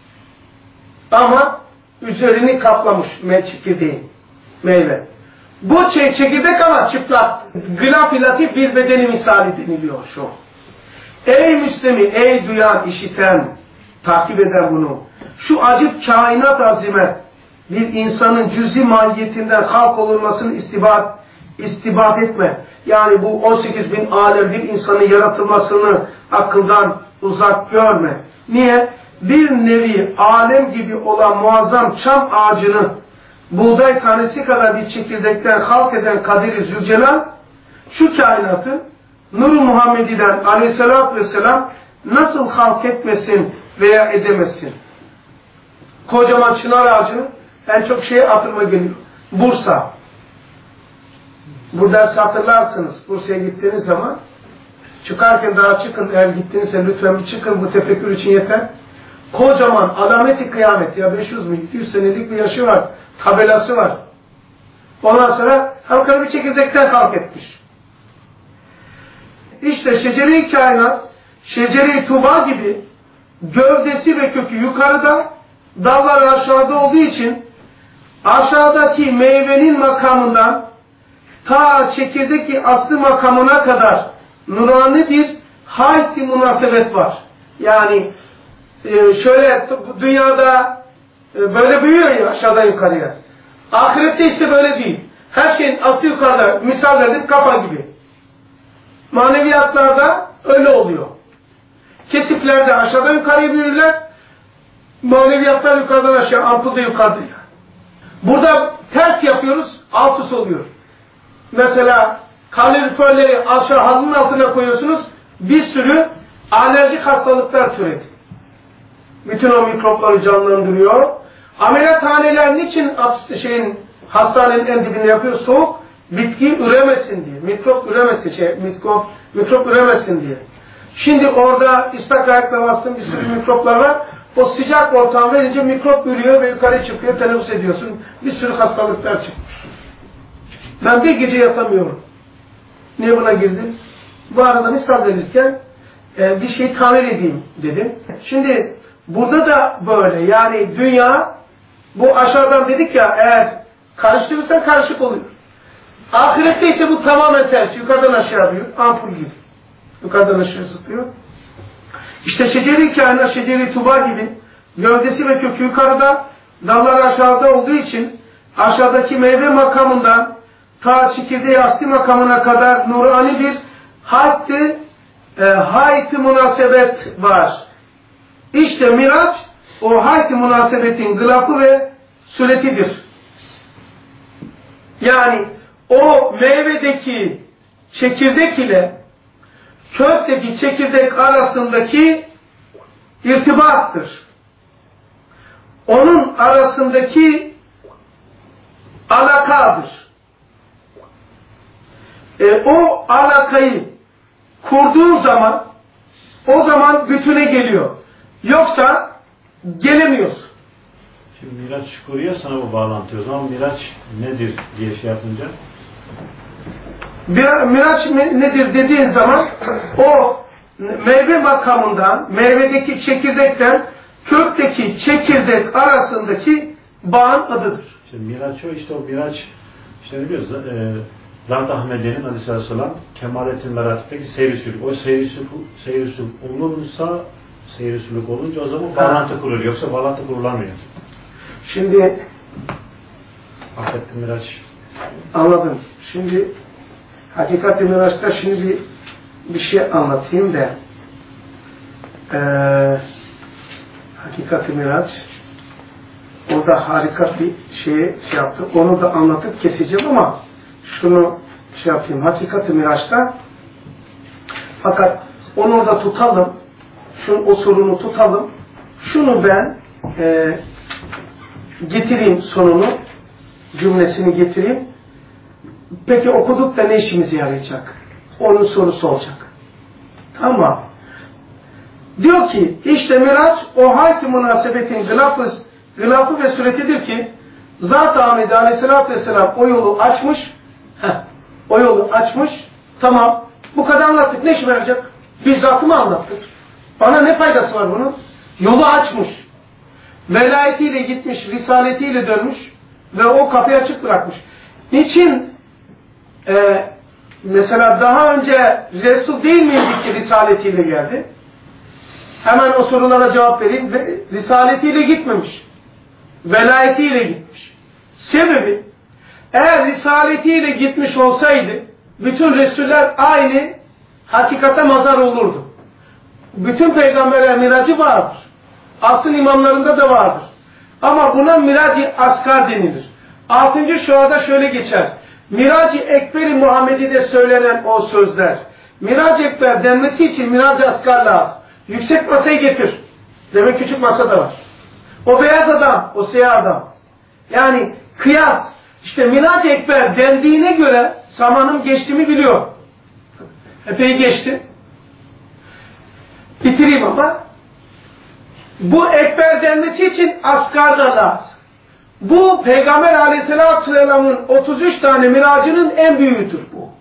Ama üzerini kaplamış çekirdeğin meyve. Bu çekirdek ama çıplak. Gılafilatif bir bedeni misali deniliyor şu. Ey Müslümi, ey duyan, işiten, takip eden bunu. Şu acip kainat azime bir insanın cüzi mahiyetinden halk olunmasını istibat, istibat etme. Yani bu on sekiz bin alem bir insanın yaratılmasını akıldan uzak görme. Niye? Bir nevi alem gibi olan muazzam çam ağacının buğday tanesi kadar bir çekirdekten halk eden Kadir-i Zülcelal şu kainatı Nur-u Muhammedi'den Aleyhisselatü Vesselam nasıl halk etmesin veya edemesin? Kocaman çınar ağacı en çok şeye atılma geliyor. Bursa. Bu dersi hatırlarsınız. Bursa'ya gittiğiniz zaman çıkarken daha çıkın eğer gittiğinizse lütfen bir çıkın bu tefekkür için yeter. Kocaman alameti kıyamet ya beş yüz mü iki yüz senelik bir yaşı var. Tabelası var. Ondan sonra halkını bir çekirdekten halk etmiş. İşte şecere-i kainat, şecere-i tuba gibi gövdesi ve kökü yukarıda, dalları aşağıda olduğu için aşağıdaki meyvenin makamından ta çekirdeki aslı makamına kadar nurani bir hayt-i münasebet var. Yani e, şöyle dünyada e, böyle büyüyor ya aşağıdan yukarıya. Ahirette ise böyle değil. Her şeyin aslı yukarıda. Misal verdim, kafa gibi. Maneviyatlarda öyle oluyor. Kesiplerde aşağıdan yukarıya büyürler. Maneviyatlar yukarıdan aşağı, ampulde yukarıda yani. Burada ters yapıyoruz, alt üst oluyor. Mesela kaloriferleri aşağı halının altına koyuyorsunuz, bir sürü alerjik hastalıklar türedi. Bütün o mikropları canlandırıyor. Ameliyathaneler niçin şeyin, hastanenin en dibinde yapıyor? Soğuk, bitki üremesin diye. Mikrop üremesin, şey, mikrop, mikrop üremesin diye. Şimdi orada istak ayakla bastığın bir sürü mikroplar var. O sıcak ortam verince mikrop ürüyor ve yukarı çıkıyor, teneffüs ediyorsun. Bir sürü hastalıklar çıkmış. Ben bir gece yatamıyorum. Niye buna girdim? Bu arada misal verirken e, bir şey tamir edeyim dedim. Şimdi burada da böyle, yani dünya, bu aşağıdan dedik ya, eğer karıştırırsan karışık oluyor. Ahirette ise bu tamamen ters. Yukarıdan aşağı büyüyor. Ampul gibi. Yukarıdan aşağı tutuyor. İşte şeceri kainat, şeceri tuba gibi gövdesi ve kökü yukarıda, dallar aşağıda olduğu için aşağıdaki meyve makamından ta çekirdeği asli makamına kadar nurani bir hayt-ı e, hayt-ı münasebet var. İşte Miraç o hayt-ı münasebetin gılafı ve suretidir. Yani o meyvedeki çekirdek ile kökteki çekirdek arasındaki irtibattır. Onun arasındaki alakadır. E, o alakayı kurduğun zaman o zaman bütüne geliyor. Yoksa gelemiyorsun. Şimdi Miraç kuruyor sana bu bağlantı. O zaman Miraç nedir diye şey yapınca? Miraç nedir dediğin zaman o meyve makamından, meyvedeki çekirdekten kökteki çekirdek arasındaki bağın adıdır. İşte Miraç o, işte o Miraç, işte ne diyoruz? E, Zat Ahmediye'nin aleyhisselam Kemalettin Meratip'teki seyri-sülük. O seyri-sülük seyri olunursa, seyri-sülük olunca o zaman bağlantı kuruluyor. Yoksa bağlantı kurulamıyor. Şimdi Affettim Miraç. Anladım. Şimdi Hakikat-i Miraç'ta şimdi bir bir şey anlatayım da ee, Hakikat-i Miraç orada harika bir şey, şey yaptı. Onu da anlatıp keseceğim ama şunu şey yapayım. Hakikat-i Miraç'ta fakat onu da tutalım. Şunu, o sorunu tutalım. Şunu ben e, getireyim sonunu. Cümlesini getireyim. Peki okuduk da ne işimize yarayacak? Onun sorusu olacak. Tamam. Diyor ki işte Miraç o hayt-ı münasebetin gılafı, gılafı ve suretidir ki Zat-ı Ahmet Aleyhisselatü Vesselam o yolu açmış. Heh, o yolu açmış. Tamam. Bu kadar anlattık. Ne işime yarayacak? Bizzatı mı anlattık? Bana ne faydası var bunun? Yolu açmış. Velayetiyle gitmiş, risaletiyle dönmüş ve o kapıyı açık bırakmış. Niçin e, mesela daha önce Resul değil miydi ki risaletiyle geldi? Hemen o sorulara cevap vereyim. Ve risaletiyle gitmemiş. Velayetiyle gitmiş. Sebebi eğer risaletiyle gitmiş olsaydı bütün Resuller aynı hakikate mazhar olurdu. Bütün peygamberler miracı vardır. Asıl imamlarında da vardır. Ama buna mirac-ı asgar denilir. Altıncı şuada şöyle geçer. Mirac-ı ekber-i Muhammedi'de söylenen o sözler. Mirac-ı ekber denmesi için mirac-ı asgar lazım. Yüksek masayı getir. Demek küçük masa da var. O beyaz adam, o siyah adam. Yani kıyas. İşte mirac-ı ekber dendiğine göre zamanım geçtiğimi biliyor. Epey geçti. Bitireyim ama. Bu ekber denmesi için asgar da lazım. Bu Peygamber Aleyhisselatü Vesselam'ın otuz üç tane miracının en büyüğüdür bu.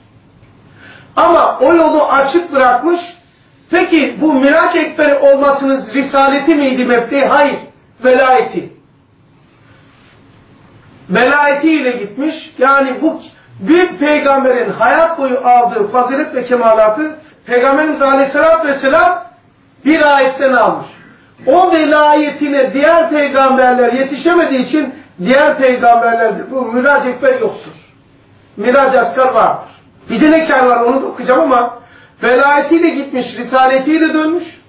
Ama o yolu açık bırakmış. Peki bu mirac ekberi olmasının risaleti miydi mebdi? Hayır. Velayeti. Velayetiyle gitmiş. Yani bu büyük peygamberin hayat boyu aldığı fazilet ve kemalatı Peygamberimiz Aleyhisselatü Vesselam bir ayetten almış. O velayetine diğer peygamberler yetişemediği için diğer peygamberlerde bu miraç ekber yoktur. Miraç asgar vardır. Bize ne kâr var onu da okuyacağım ama velayetiyle gitmiş, risaletiyle dönmüş.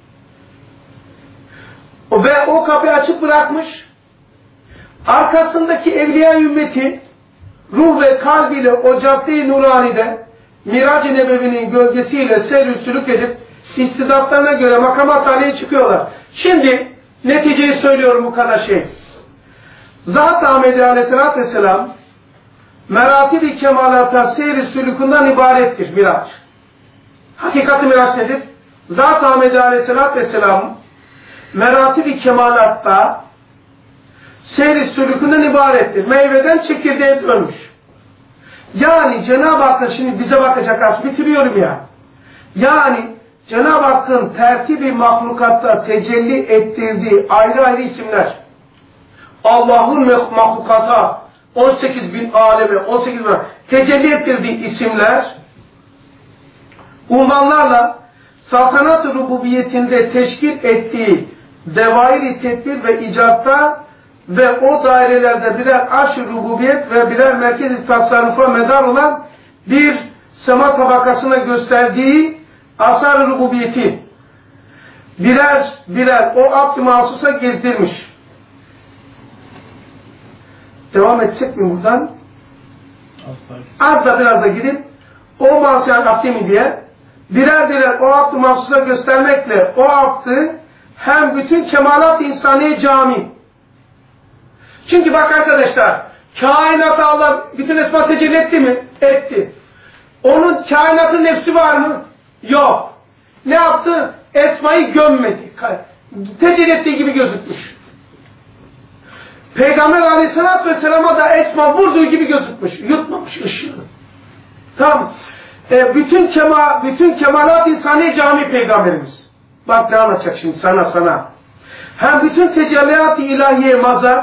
Ve o kapıyı açık bırakmış. Arkasındaki evliya ümmeti ruh ve kalbiyle o cadde-i nuranide Mirac-ı Nebevi'nin gölgesiyle seyir sülük edip istidatlarına göre makamat haline çıkıyorlar. Şimdi neticeyi söylüyorum bu kadar şey. Zat-ı Ahmedi Aleyhisselatü Vesselam meratib-i kemalata seyir sülükünden ibarettir Mirac. Hakikati Mirac nedir? Zat-ı Ahmedi Aleyhisselatü Vesselam meratib-i kemalatta seyir sülükünden ibarettir. Meyveden çekirdeğe dönmüş. Yani Cenab-ı Hakk'ın şimdi bize bakacak, bitiriyorum ya. Yani Cenab-ı Hakk'ın tertibi mahlukatta tecelli ettirdiği ayrı ayrı isimler. Allah'ın mahlukata on sekiz bin aleme, on sekiz bin tecelli ettirdiği isimler unvanlarla saltanat-ı rububiyetinde teşkil ettiği devair-i tedbir ve icatta ve o dairelerde birer arş-ı rububiyet ve birer merkez-i tasarrufa medar olan bir sema tabakasına gösterdiği asar-ı rububiyeti birer birer o abd-i mahsusa gezdirmiş. Devam etsek mi buradan? Az da biraz da gidip o mahsuyan abdi mi diye birer birer o abd-i mahsusa göstermekle o abdı hem bütün kemalat insaniye cami. Çünkü bak arkadaşlar, kainata Allah bütün esma tecelli etti mi? Etti. Onun kainatın nefsi var mı? Yok. Ne yaptı? Esmayı gömmedi. Tecelli ettiği gibi gözükmüş. Peygamber Aleyhisselatü Vesselam'a da esma vurduğu gibi gözükmüş. Yutmamış ışığını. Tamam. E, bütün kema, bütün kemalat insani cami peygamberimiz. Bak ne anlatacak şimdi sana sana. Hem bütün tecelliyat-ı ilahiye mazar,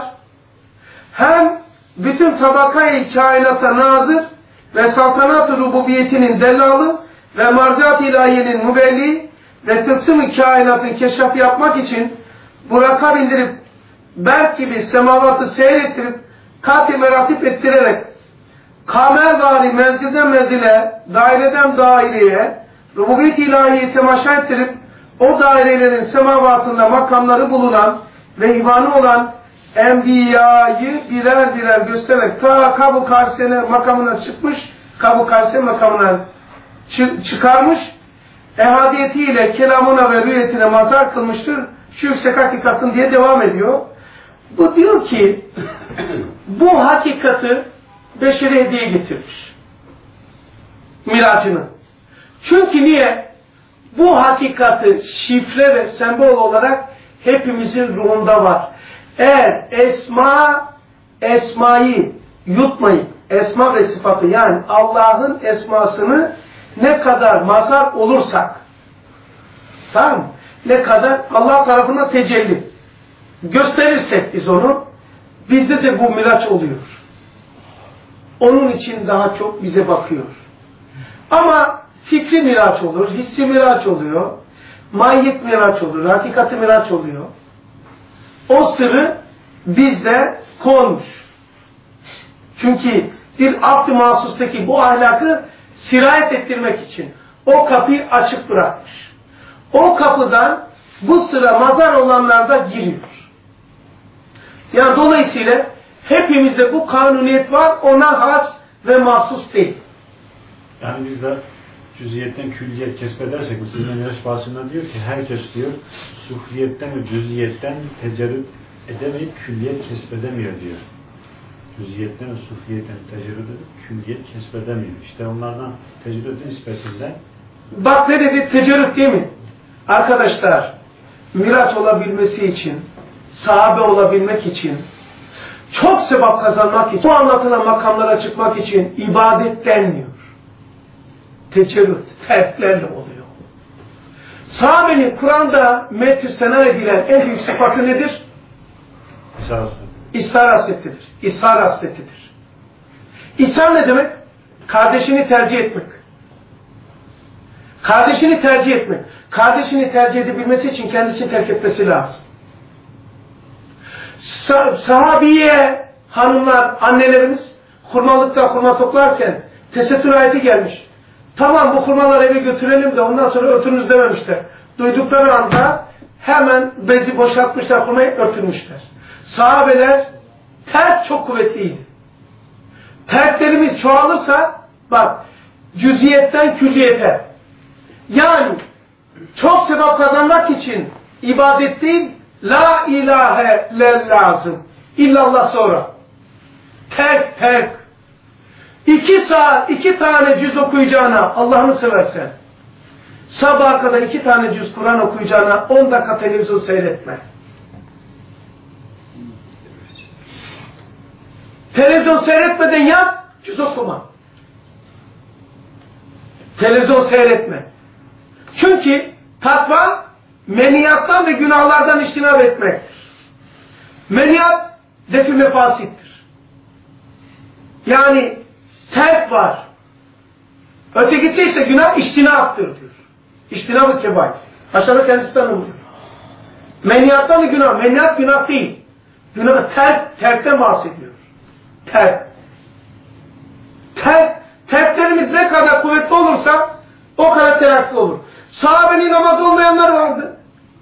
hem bütün tabakayı kainata nazır ve saltanat-ı rububiyetinin delalı ve marcat-ı ilahiyenin mübelli ve tılsım-ı kainatın keşfı yapmak için buraka bindirip berk gibi semavatı seyrettirip kat-i meratip ettirerek kamervari menzilden menzile, daireden daireye rububiyet-i ilahiyi temaşa ettirip o dairelerin semavatında makamları bulunan ve imanı olan enbiyayı birer birer göstererek ta Kabu Karsene makamına çıkmış, Kabu Karsen makamına çı çıkarmış, ehadiyetiyle kelamına ve rüyetine mazhar kılmıştır. Şu yüksek hakikatın diye devam ediyor. Bu diyor ki bu hakikati beşeri hediye getirmiş. Miracını. Çünkü niye? Bu hakikati şifre ve sembol olarak hepimizin ruhunda var. Eğer esma, esmayı yutmayıp, esma ve sıfatı yani Allah'ın esmasını ne kadar mazhar olursak, tamam mı? Ne kadar Allah tarafından tecelli gösterirsek biz onu, bizde de bu miraç oluyor. Onun için daha çok bize bakıyor. Ama fikri miraç olur, hissi miraç oluyor, mahiyet miraç olur, hakikati miraç oluyor. O sırrı bizde konmuş. Çünkü bir abd-i mahsustaki bu ahlakı sirayet ettirmek için o kapıyı açık bırakmış. O kapıdan bu sıra mazhar olanlar da giriyor. Yani dolayısıyla hepimizde bu kanuniyet var, ona has ve mahsus değil. Yani bizler cüziyetten külliyet kesbedersek, mesela Miraç bahsinde diyor ki herkes diyor sufliyetten ve cüziyetten tecerrüt edemeyip külliyet kesbedemiyor diyor. Cüziyetten ve sufliyetten tecerrüt edip külliyet kesbedemiyor. İşte onlardan tecerrüt nispetinde. Bak ne dedi? Tecerrüt değil mi? Arkadaşlar, miraç olabilmesi için, sahabe olabilmek için, çok sevap kazanmak için, bu anlatılan makamlara çıkmak için ibadet denmiyor. Tecerrüt, terklerle oluyor. Sahabenin Kur'an'da metü sena edilen en büyük sıfatı nedir? İshar hasretidir. İshar hasretidir. İshar ne demek? Kardeşini tercih etmek. Kardeşini tercih etmek. Kardeşini tercih edebilmesi için kendisini terk etmesi lazım. Sa sahabiye hanımlar, annelerimiz hurmalıkta hurma toplarken tesettür ayeti gelmiş. Tamam bu hurmaları eve götürelim de ondan sonra örtünüz dememişler. Duydukları anda hemen bezi boşaltmışlar, hurmayı örtülmüşler. Sahabeler terk çok kuvvetliydi. Terklerimiz çoğalırsa bak cüziyetten külliyete, yani çok sevap kazanmak için ibadet değil, la ilahe le lazım. İllallah sonra. Terk terk. İki saat, iki tane cüz okuyacağına Allah'ını seversen, sabaha kadar iki tane cüz Kur'an okuyacağına on dakika televizyon seyretme. Televizyon seyretmeden yat, cüz okuma. Televizyon seyretme. Çünkü takva meniyattan ve günahlardan içtinab etmektir. Meniyat defi mefasittir. Yani terk var. Ötekisi ise günah içtinaptır diyor. İçtinab-ı kebair. Aşağıda kendisi tanımlıyor. Meniyattan ve günah. Meniyat günah değil. Günah terk, terkten bahsediyor. Terk. Terk. Terklerimiz ne kadar kuvvetli olursa o kadar terakki olur. Sahabenin namaz olmayanlar vardı.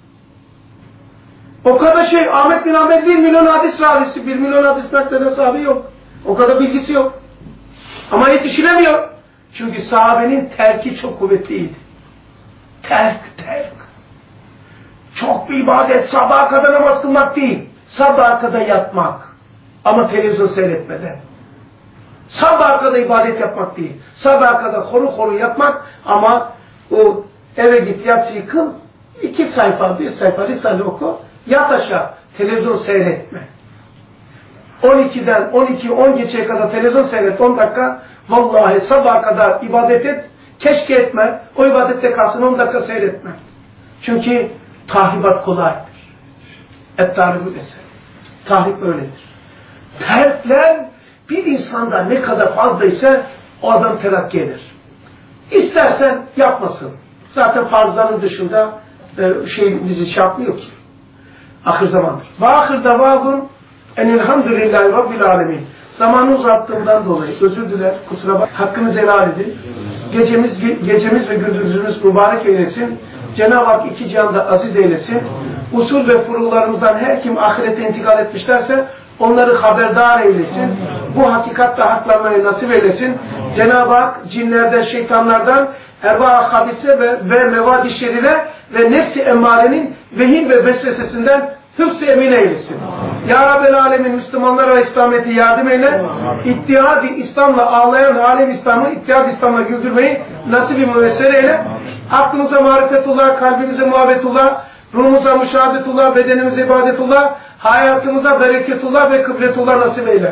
O kadar şey, Ahmet bin Hanbel bir milyon hadis ravisi, bir milyon hadis nakleden sahabe yok. O kadar bilgisi yok. Ama yetişilemiyor. Çünkü sahabenin terki çok kuvvetliydi. Terk, terk. Çok bir ibadet, sabaha kadar namaz kılmak değil. Sabaha kadar yatmak. Ama televizyon seyretmeden. Sabaha kadar ibadet yapmak değil. Sabaha kadar horu horu yatmak ama o eve git yatsıyı kıl, iki sayfa, bir sayfa Risale oku, yat aşağı, televizyon seyretme. on ikiden on iki on geçeye kadar televizyon seyret, on dakika, vallahi sabaha kadar ibadet et, keşke etme, o ibadette kalsın, on dakika seyretme. Çünkü tahribat kolaydır. Et-taribül eser. Tahrip öyledir. Terkler bir insanda ne kadar fazlaysa o adam terakki eder. İstersen yapmasın. Zaten farzların dışında e, şey bizi şey yapmıyor ki. Ahir zamandır. Ve ahir davâgum enelhamdülillahi rabbil alemin. Zamanı uzattığımdan dolayı özür diler, kusura bak. Hakkınızı helal edin. Gecemiz, gecemiz ve gündüzümüz mübarek eylesin. Cenab-ı Hak iki cihanda aziz eylesin. Usul ve furularımızdan her kim ahirete intikal etmişlerse onları haberdar eylesin. Bu hakikatle haklanmayı nasip eylesin. Cenab-ı Hak cinlerden, şeytanlardan, erva-ı habise ve, ve mevad-i şerire ve nefs-i emmarenin vehim ve vesvesesinden hıfz-ı emin eylesin. Ya Rabbel Alemin Müslümanlara İslamiyet'i yardım eyle. İttihad-i İslam'la ağlayan alem İslam'ı İttihad-i İslam'la güldürmeyi nasip-i müvesser eyle. Aklımıza marifetullah, kalbimize muhabbetullah, ruhumuza müşahadetullah, bedenimize ibadetullah, hayatımıza bereketullah ve kıbletullah nasip eyle.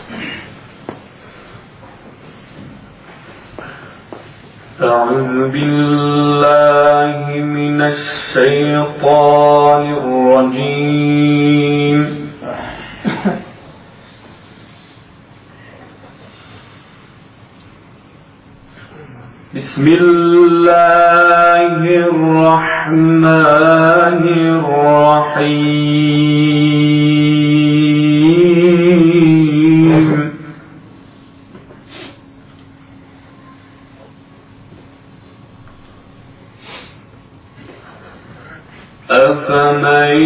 أعوذ بالله من الشيطان الرجيم بسم الله الرحمن الرحيم أفمن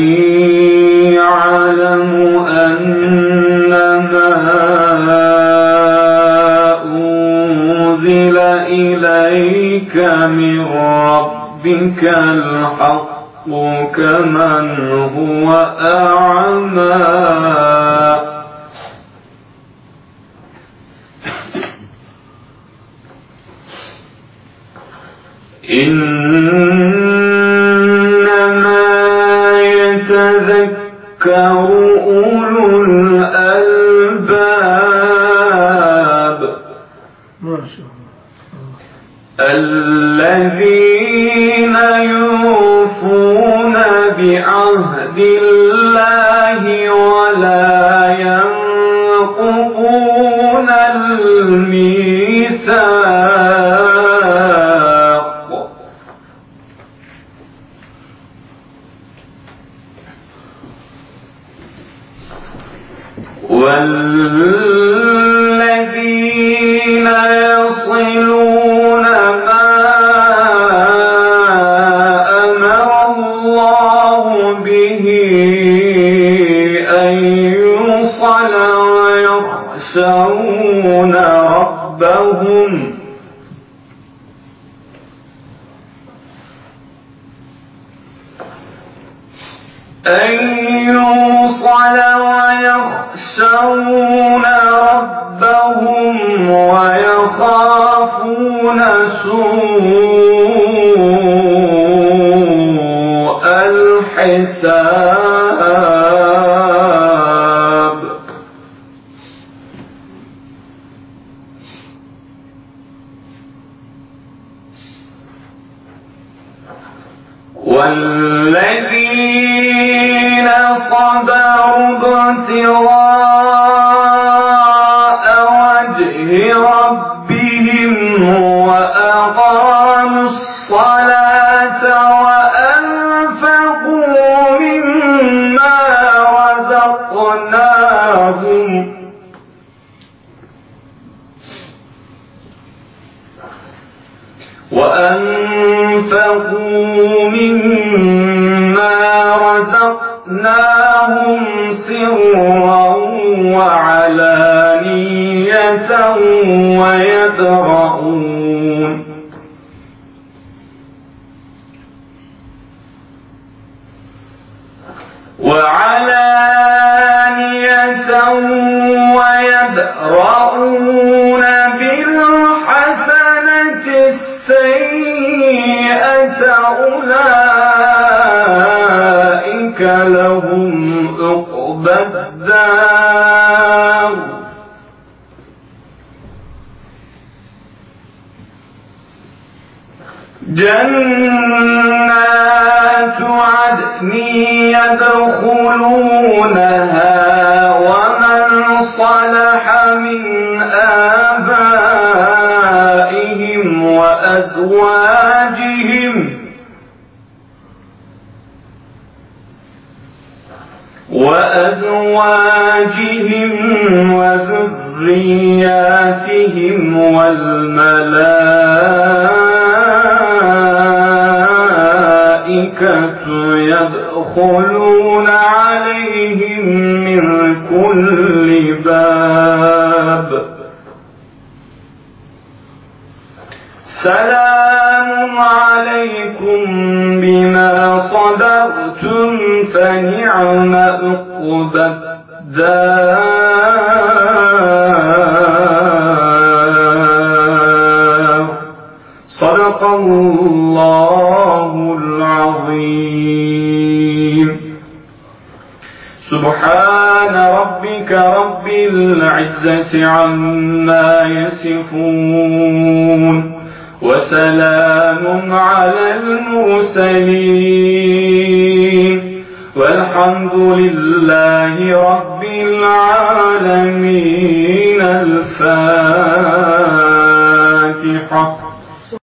يعلم أنما أنزل إليك من ربك الحق كمن هو أعمى أولو الألباب الذين يوفون بعهد الله ولا ينقضون الميثاق والذين يصلون ما أمر الله به أن يوصل ويخشون ربهم أن يوصل ويخشون ربهم ويخافون سوء الحساب والذين صبروا ابتغاء وجه ربهم وأقاموا الصلاة وأنفقوا مما رزقناهم وأنفقوا مما رزقناهم سرا وعلانية ويدرؤون وعلانية ويدرؤون بالحسنة السيئة أولئك لهم عقبى الدار جنات عدن يدخلونها ومن صلح من آبائهم وأزواجهم وأزواجهم وذرياتهم والملائكة يدخلون عليهم من كل باب سلام عليكم بما صبرتم فنعم عقبى الدار صدق الله العظيم سبحان ربك رب العزة عما يصفون وسلام على المرسلين والحمد لله رب العالمين الفاتحة.